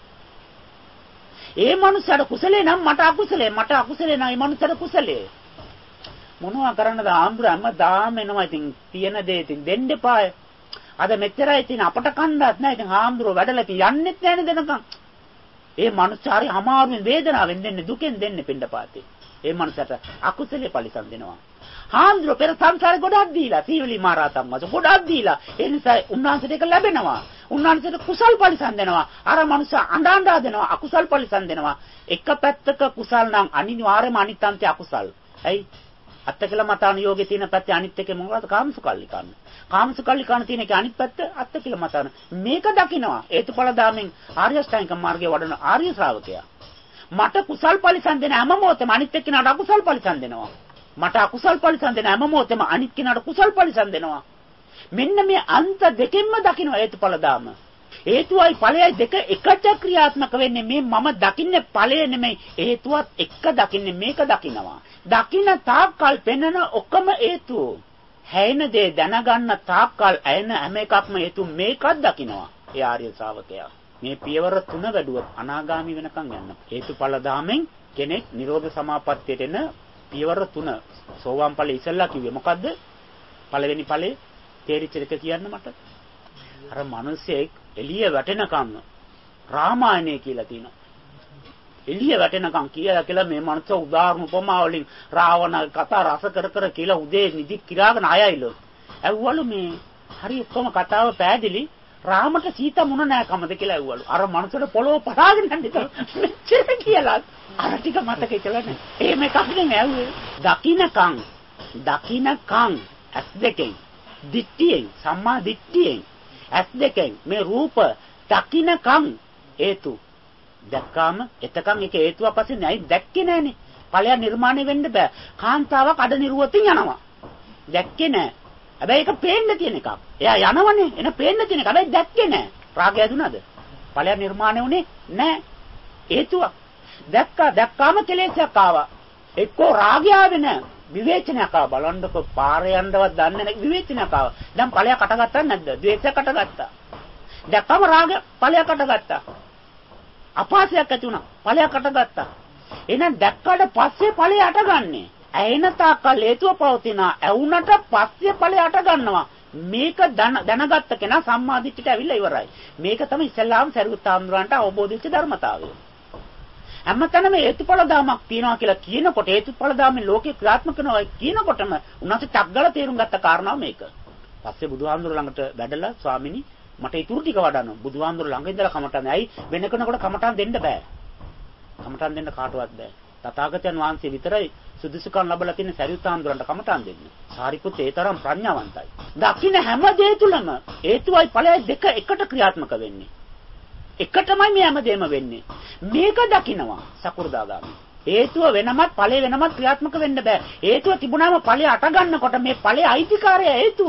ඒ මනුස්සයාට කුසලේ නම් මට අකුසලේ, මට අකුසලේ නම් ඒ මනුස්සයාට කුසලේ. මොනවා කරන්නද ආම්බුරම දාම එනවා. ඉතින් තියෙන දේ ඉතින් දෙන්න එපාය. අද මෙච්චරයි ඉතින් අපට කණ්ඩාත් නැහැ. ඉතින් ආම්බුර වැඩලා ඉතින් යන්නෙත් නැහැ නේද දෙනකම්. ඒ මනුස්සයාරි අමාරුවෙන් වේදනාවෙන් දෙන්නේ, දුකෙන් දෙන්නේ පින්ඩපාතේ. ඒ මනුස්සයාට අකුසලේ පරිසම් දෙනවා. ආම්බුර පෙර සංසාරේ ගොඩක් දීලා, සීවලි මහරහතන් වහන්සේ ගොඩක් දීලා. ඒ නිසා උන්වහන්සේට ඒක ලැබෙනවා. උන්වහන්සේට කුසල් පරිසම් දෙනවා. අර මනුස්සයා අඬා දෙනවා, අකුසල් පරිසම් දෙනවා. එක පැත්තක කුසල් නම් අනිවාර්යයෙන්ම අනිත් අන්තයේ අකුසල්. ඇයි? අත්තකල මතාන යෝගේ තියෙන පැත්තේ අනිත් එකේ මොකද? කාමසුකල්ලි කන්න. කාමසුකල්ලි කන්න තියෙන එකේ අනිත් පැත්ත අත්තකල මතාන. මේක දකිනවා. හේතුඵල ධාමෙන් ආර්ය අෂ්ටාංගික මාර්ගයේ වඩන ආර්ය ශ්‍රාවකයා. මට කුසල් පරිසම් දෙන හැම මොහොතෙම අනිත් එක්කෙනාට අකුසල් පරිසම් දෙනවා. මට අකුසල් පරිසම් දෙන හැම මොහොතෙම අනිත් කෙනාට කුසල් පරිසම් දෙනවා. මෙන්න මේ අන්ත දෙකෙන්ම දකිනවා හේතුඵල ධාම. හේතුවයි ඵලයයි දෙක එකට ක්‍රියාත්මක වෙන්නේ. මේ මම දකින්නේ ඵලය නෙමෙයි, හේතුවත් එක්ක දකින්නේ. මේක දකිනවා. දකින්න තාක්කල් පෙනෙන ඔක්කොම හේතු. හැයෙන දේ දැනගන්න තාක්කල් ඇයෙන හැම එකක්ම හේතු. මේකත් දකිනවා ඒ ආර්ය ශ්‍රාවකයා. මේ පියවර 3 වැඩුවොත් අනාගාමි වෙනකන් යන්න. හේතුඵල ධාමෙන් කෙනෙක් නිරෝධ සමාපත්තියට එන පියවර 3. සෝවාන් ඵලෙ ඉස්සල්ලා කිව්වේ මොකද්ද? පළවෙනි ඵලෙ තේරිච්ච එක කියන්න මට. අර මිනිස්සෙක් එළිය වැටෙනකම් රාමායනය කියලා තියෙනවා. එළිය වැටෙනකම් කියලා මේ මනුස්ස උදාහරණ උපමා වලින් රාවණ කතා රස කර කියලා උදේ නිදි කිරාගෙන ආයයිලු. ඇව්වලු මේ හරි ඔක්කොම කතාව පෑදිලි රාමට සීතා මුණ නෑකමද කියලා ඇව්වලු. අර මනුස්සට පොළොව පටාගෙන යන්නේ මෙච්චර කියලා. අර ටික මතකේ කියලා නෑ. එහෙම එකක් නෙමෙයි ඇව්වේ. දකින්නකම් ඇස් දෙකෙන් දිට්ඨියෙන් සම්මා දිට්ඨියෙන් ඇස් දෙකෙන් මේ රූප දකින්නකම් හේතු දැක්කාම එතකන් ඒක හේතුව පස්සේ නයි දැක්කේ නෑනේ. ඵලය නිර්මාණය වෙන්න බෑ. කාන්තාවක් අඩ නිරුවතින් යනවා. දැක්කේ නෑ. හැබැයි ඒක පේන්න තියෙන එකක්. එයා යනවනේ. එන පේන්න තියෙන එක. හැබැයි දැක්කේ නෑ. රාගය ඇදුනද? ඵලය නිර්මාණය වුණේ නෑ. හේතුවක්. දැක්කාම කෙලෙසයක් ආවා. එක්කෝ රාගය ආවේ නෑ. විවේචනයක් ආවා. බලන්නකො පාරේ යන්නවත් දන්නේ නැහැ විවේචනයක් ආවා. දැන් ඵලයක් අටගත්තා නැද්ද? ද්වේෂයක් අටගත්තා. දැක්කම රාග ඵලයක් අටගත්තා. අපාසයක් ඇති වුණා. ඵලයක් අටගත්තා. එහෙනම් දැක්කට පස්සේ ඵලය අටගන්නේ. ඇයෙන තාක්කල් හේතුව පවතිනා. ඇවුනට පස්සේ ඵලය අටගන්නවා. මේක දැනගත්ත කෙනා සම්මාදිට්ඨියට ඇවිල්ලා ඉවරයි. මේක තමයි ඉස්ලාම් සරියුත් ආම්දුරන්ට අවබෝධ වෙච්ච ධර්මතාවය. හැමතැනම හේතුඵල ධාමයක් තියනවා කියලා කියනකොට හේතුඵල ධාමෙන් ලෝකේ ක්‍රියාත්මක වෙනවා කියනකොටම උන්වහන්සේ ටග්ගල තේරුම් ගත්ත කාරණාව මේක. පස්සේ බුදුහාමුදුර ළඟට වැඩලා ස්වාමිනී මට ඊටු ටික වඩන්න. බුදුහාමුදුර ළඟ ඉඳලා කමටහන්. ඇයි වෙන කෙනෙකුට කමටහන් දෙන්න බෑ. කමටහන් දෙන්න කාටවත් බෑ. තථාගතයන් වහන්සේ විතරයි සුදුසුකම් ලැබලා තියෙන සරියුත් ආම්දුරන්ට කමටහන් දෙන්නේ. සාරිපුත් ඒ තරම් ප්‍රඥාවන්තයි. දකින්න හැම දේ තුලම හේතුවයි ඵලයයි දෙක එකට ක්‍රියාත්මක වෙන්නේ. එකටමයි මේ හැමදේම වෙන්නේ. මේක දකින්නවා සකු르දාගාමි. හේතුව වෙනමත් ඵලය වෙනමත් ක්‍රියාත්මක වෙන්න බෑ. හේතුව තිබුණාම ඵලය අට ගන්නකොට මේ ඵලයේ අයිතිකාරය හේතුව.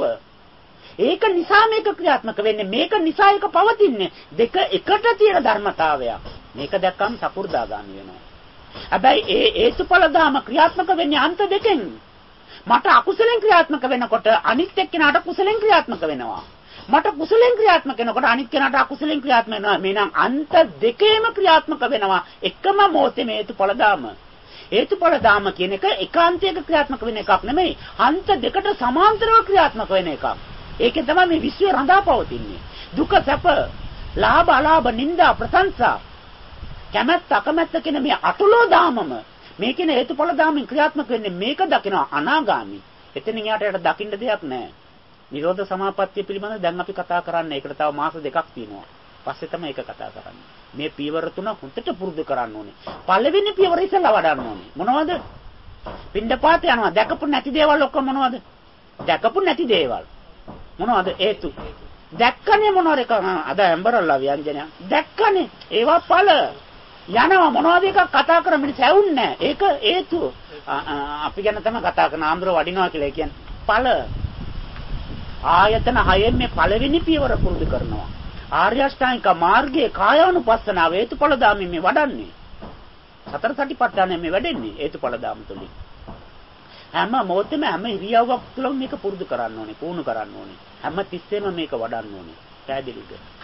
ඒක නිසා මේක ක්‍රියාත්මක වෙන්නේ. මේක නිසා ඒක පවතින්නේ. දෙක එකට තියෙන ධර්මතාවයක්. මේක දැක්කම සකු르දාගාමි වෙනවා. හැබැයි ඒ හේතුඵල ධාම ක්‍රියාත්මක වෙන්නේ අන්ත දෙකෙන්. මට අකුසලෙන් ක්‍රියාත්මක වෙනකොට අනිත් එක්කෙනාට කුසලෙන් ක්‍රියාත්මක වෙනවා. මට කුසලෙන් ක්‍රියාත්මක වෙනකොට අනිත් කෙනාට අකුසලෙන් ක්‍රියාත්මක වෙනවා. මේනම් අන්ත දෙකේම ක්‍රියාත්මක වෙනවා. එකම මොහොතේ හේතුඵල ධාම. හේතුඵල ධාම කියන එක ඒකාන්තයක ක්‍රියාත්මක වෙන එකක් නෙමෙයි. අන්ත දෙකට සමාන්තරව ක්‍රියාත්මක වෙන එකක්. ඒකෙන් තමයි මේ විශ්වය රඳා පවතින්නේ. දුක සැප, ලාභ අලාභ, නිന്ദා ප්‍රශංසා, කැමැත්ත අකමැත්ත කියන මේ අටලෝ ධාමම මේකේ හේතුඵල ධාමෙන් ක්‍රියාත්මක වෙන්නේ. මේක දකිනවා අනාගාමි. එතනින් යාට දකින්න දෙයක් නැහැ. නිරෝධ සමාපත්තිය පිළිබඳව දැන් අපි කතා කරන්නේ. ඒකට තව මාස 2ක් තියෙනවා. පස්සේ තමයි ඒක කතා කරන්නේ. මේ පියවර තුන හොඳට පුරුදු කරන්න ඕනේ. පළවෙනි පියවර ඉස්සෙල්ලා වඩන්න ඕනේ. මොනවද? පින්ඩපාත යනවා. දැකපු නැති දේවල් ඔක්කොම මොනවද? දැකපු නැති දේවල්. මොනවද? හේතු. දැක්කනේ මොනවාර එක අද ඇම්බරල්ලා ව්‍යංජනය. දැක්කනේ. ඒවා ඵල. යනවා මොනවද එක කතා කරමින් සැවුන්නේ නැහැ. ඒක හේතු. අපි ගැන තමයි කතා කරන ආම්ද්‍ර වඩිනවා කියලා කියන්නේ. ඵල. ආයතන හයෙන් මේ පළවෙනි පියවර පුරුදු කරනවා. ආර්ය අෂ්ටාංගික මාර්ගයේ කායානුපස්සනාව හේතුඵල දාමෙන් මේ වඩන්නේ. සතර සතිපට්ඨානය මේ වැඩෙන්නේ හේතුඵල දාම තුලින්. හැම මොහොතෙම හැම ඉරියව්වක් තුළම මේක පුරුදු කරන්න ඕනේ, පුහුණු කරන්න ඕනේ. හැම තිස්සෙම මේක වඩන්න ඕනේ. පැහැදිලිද?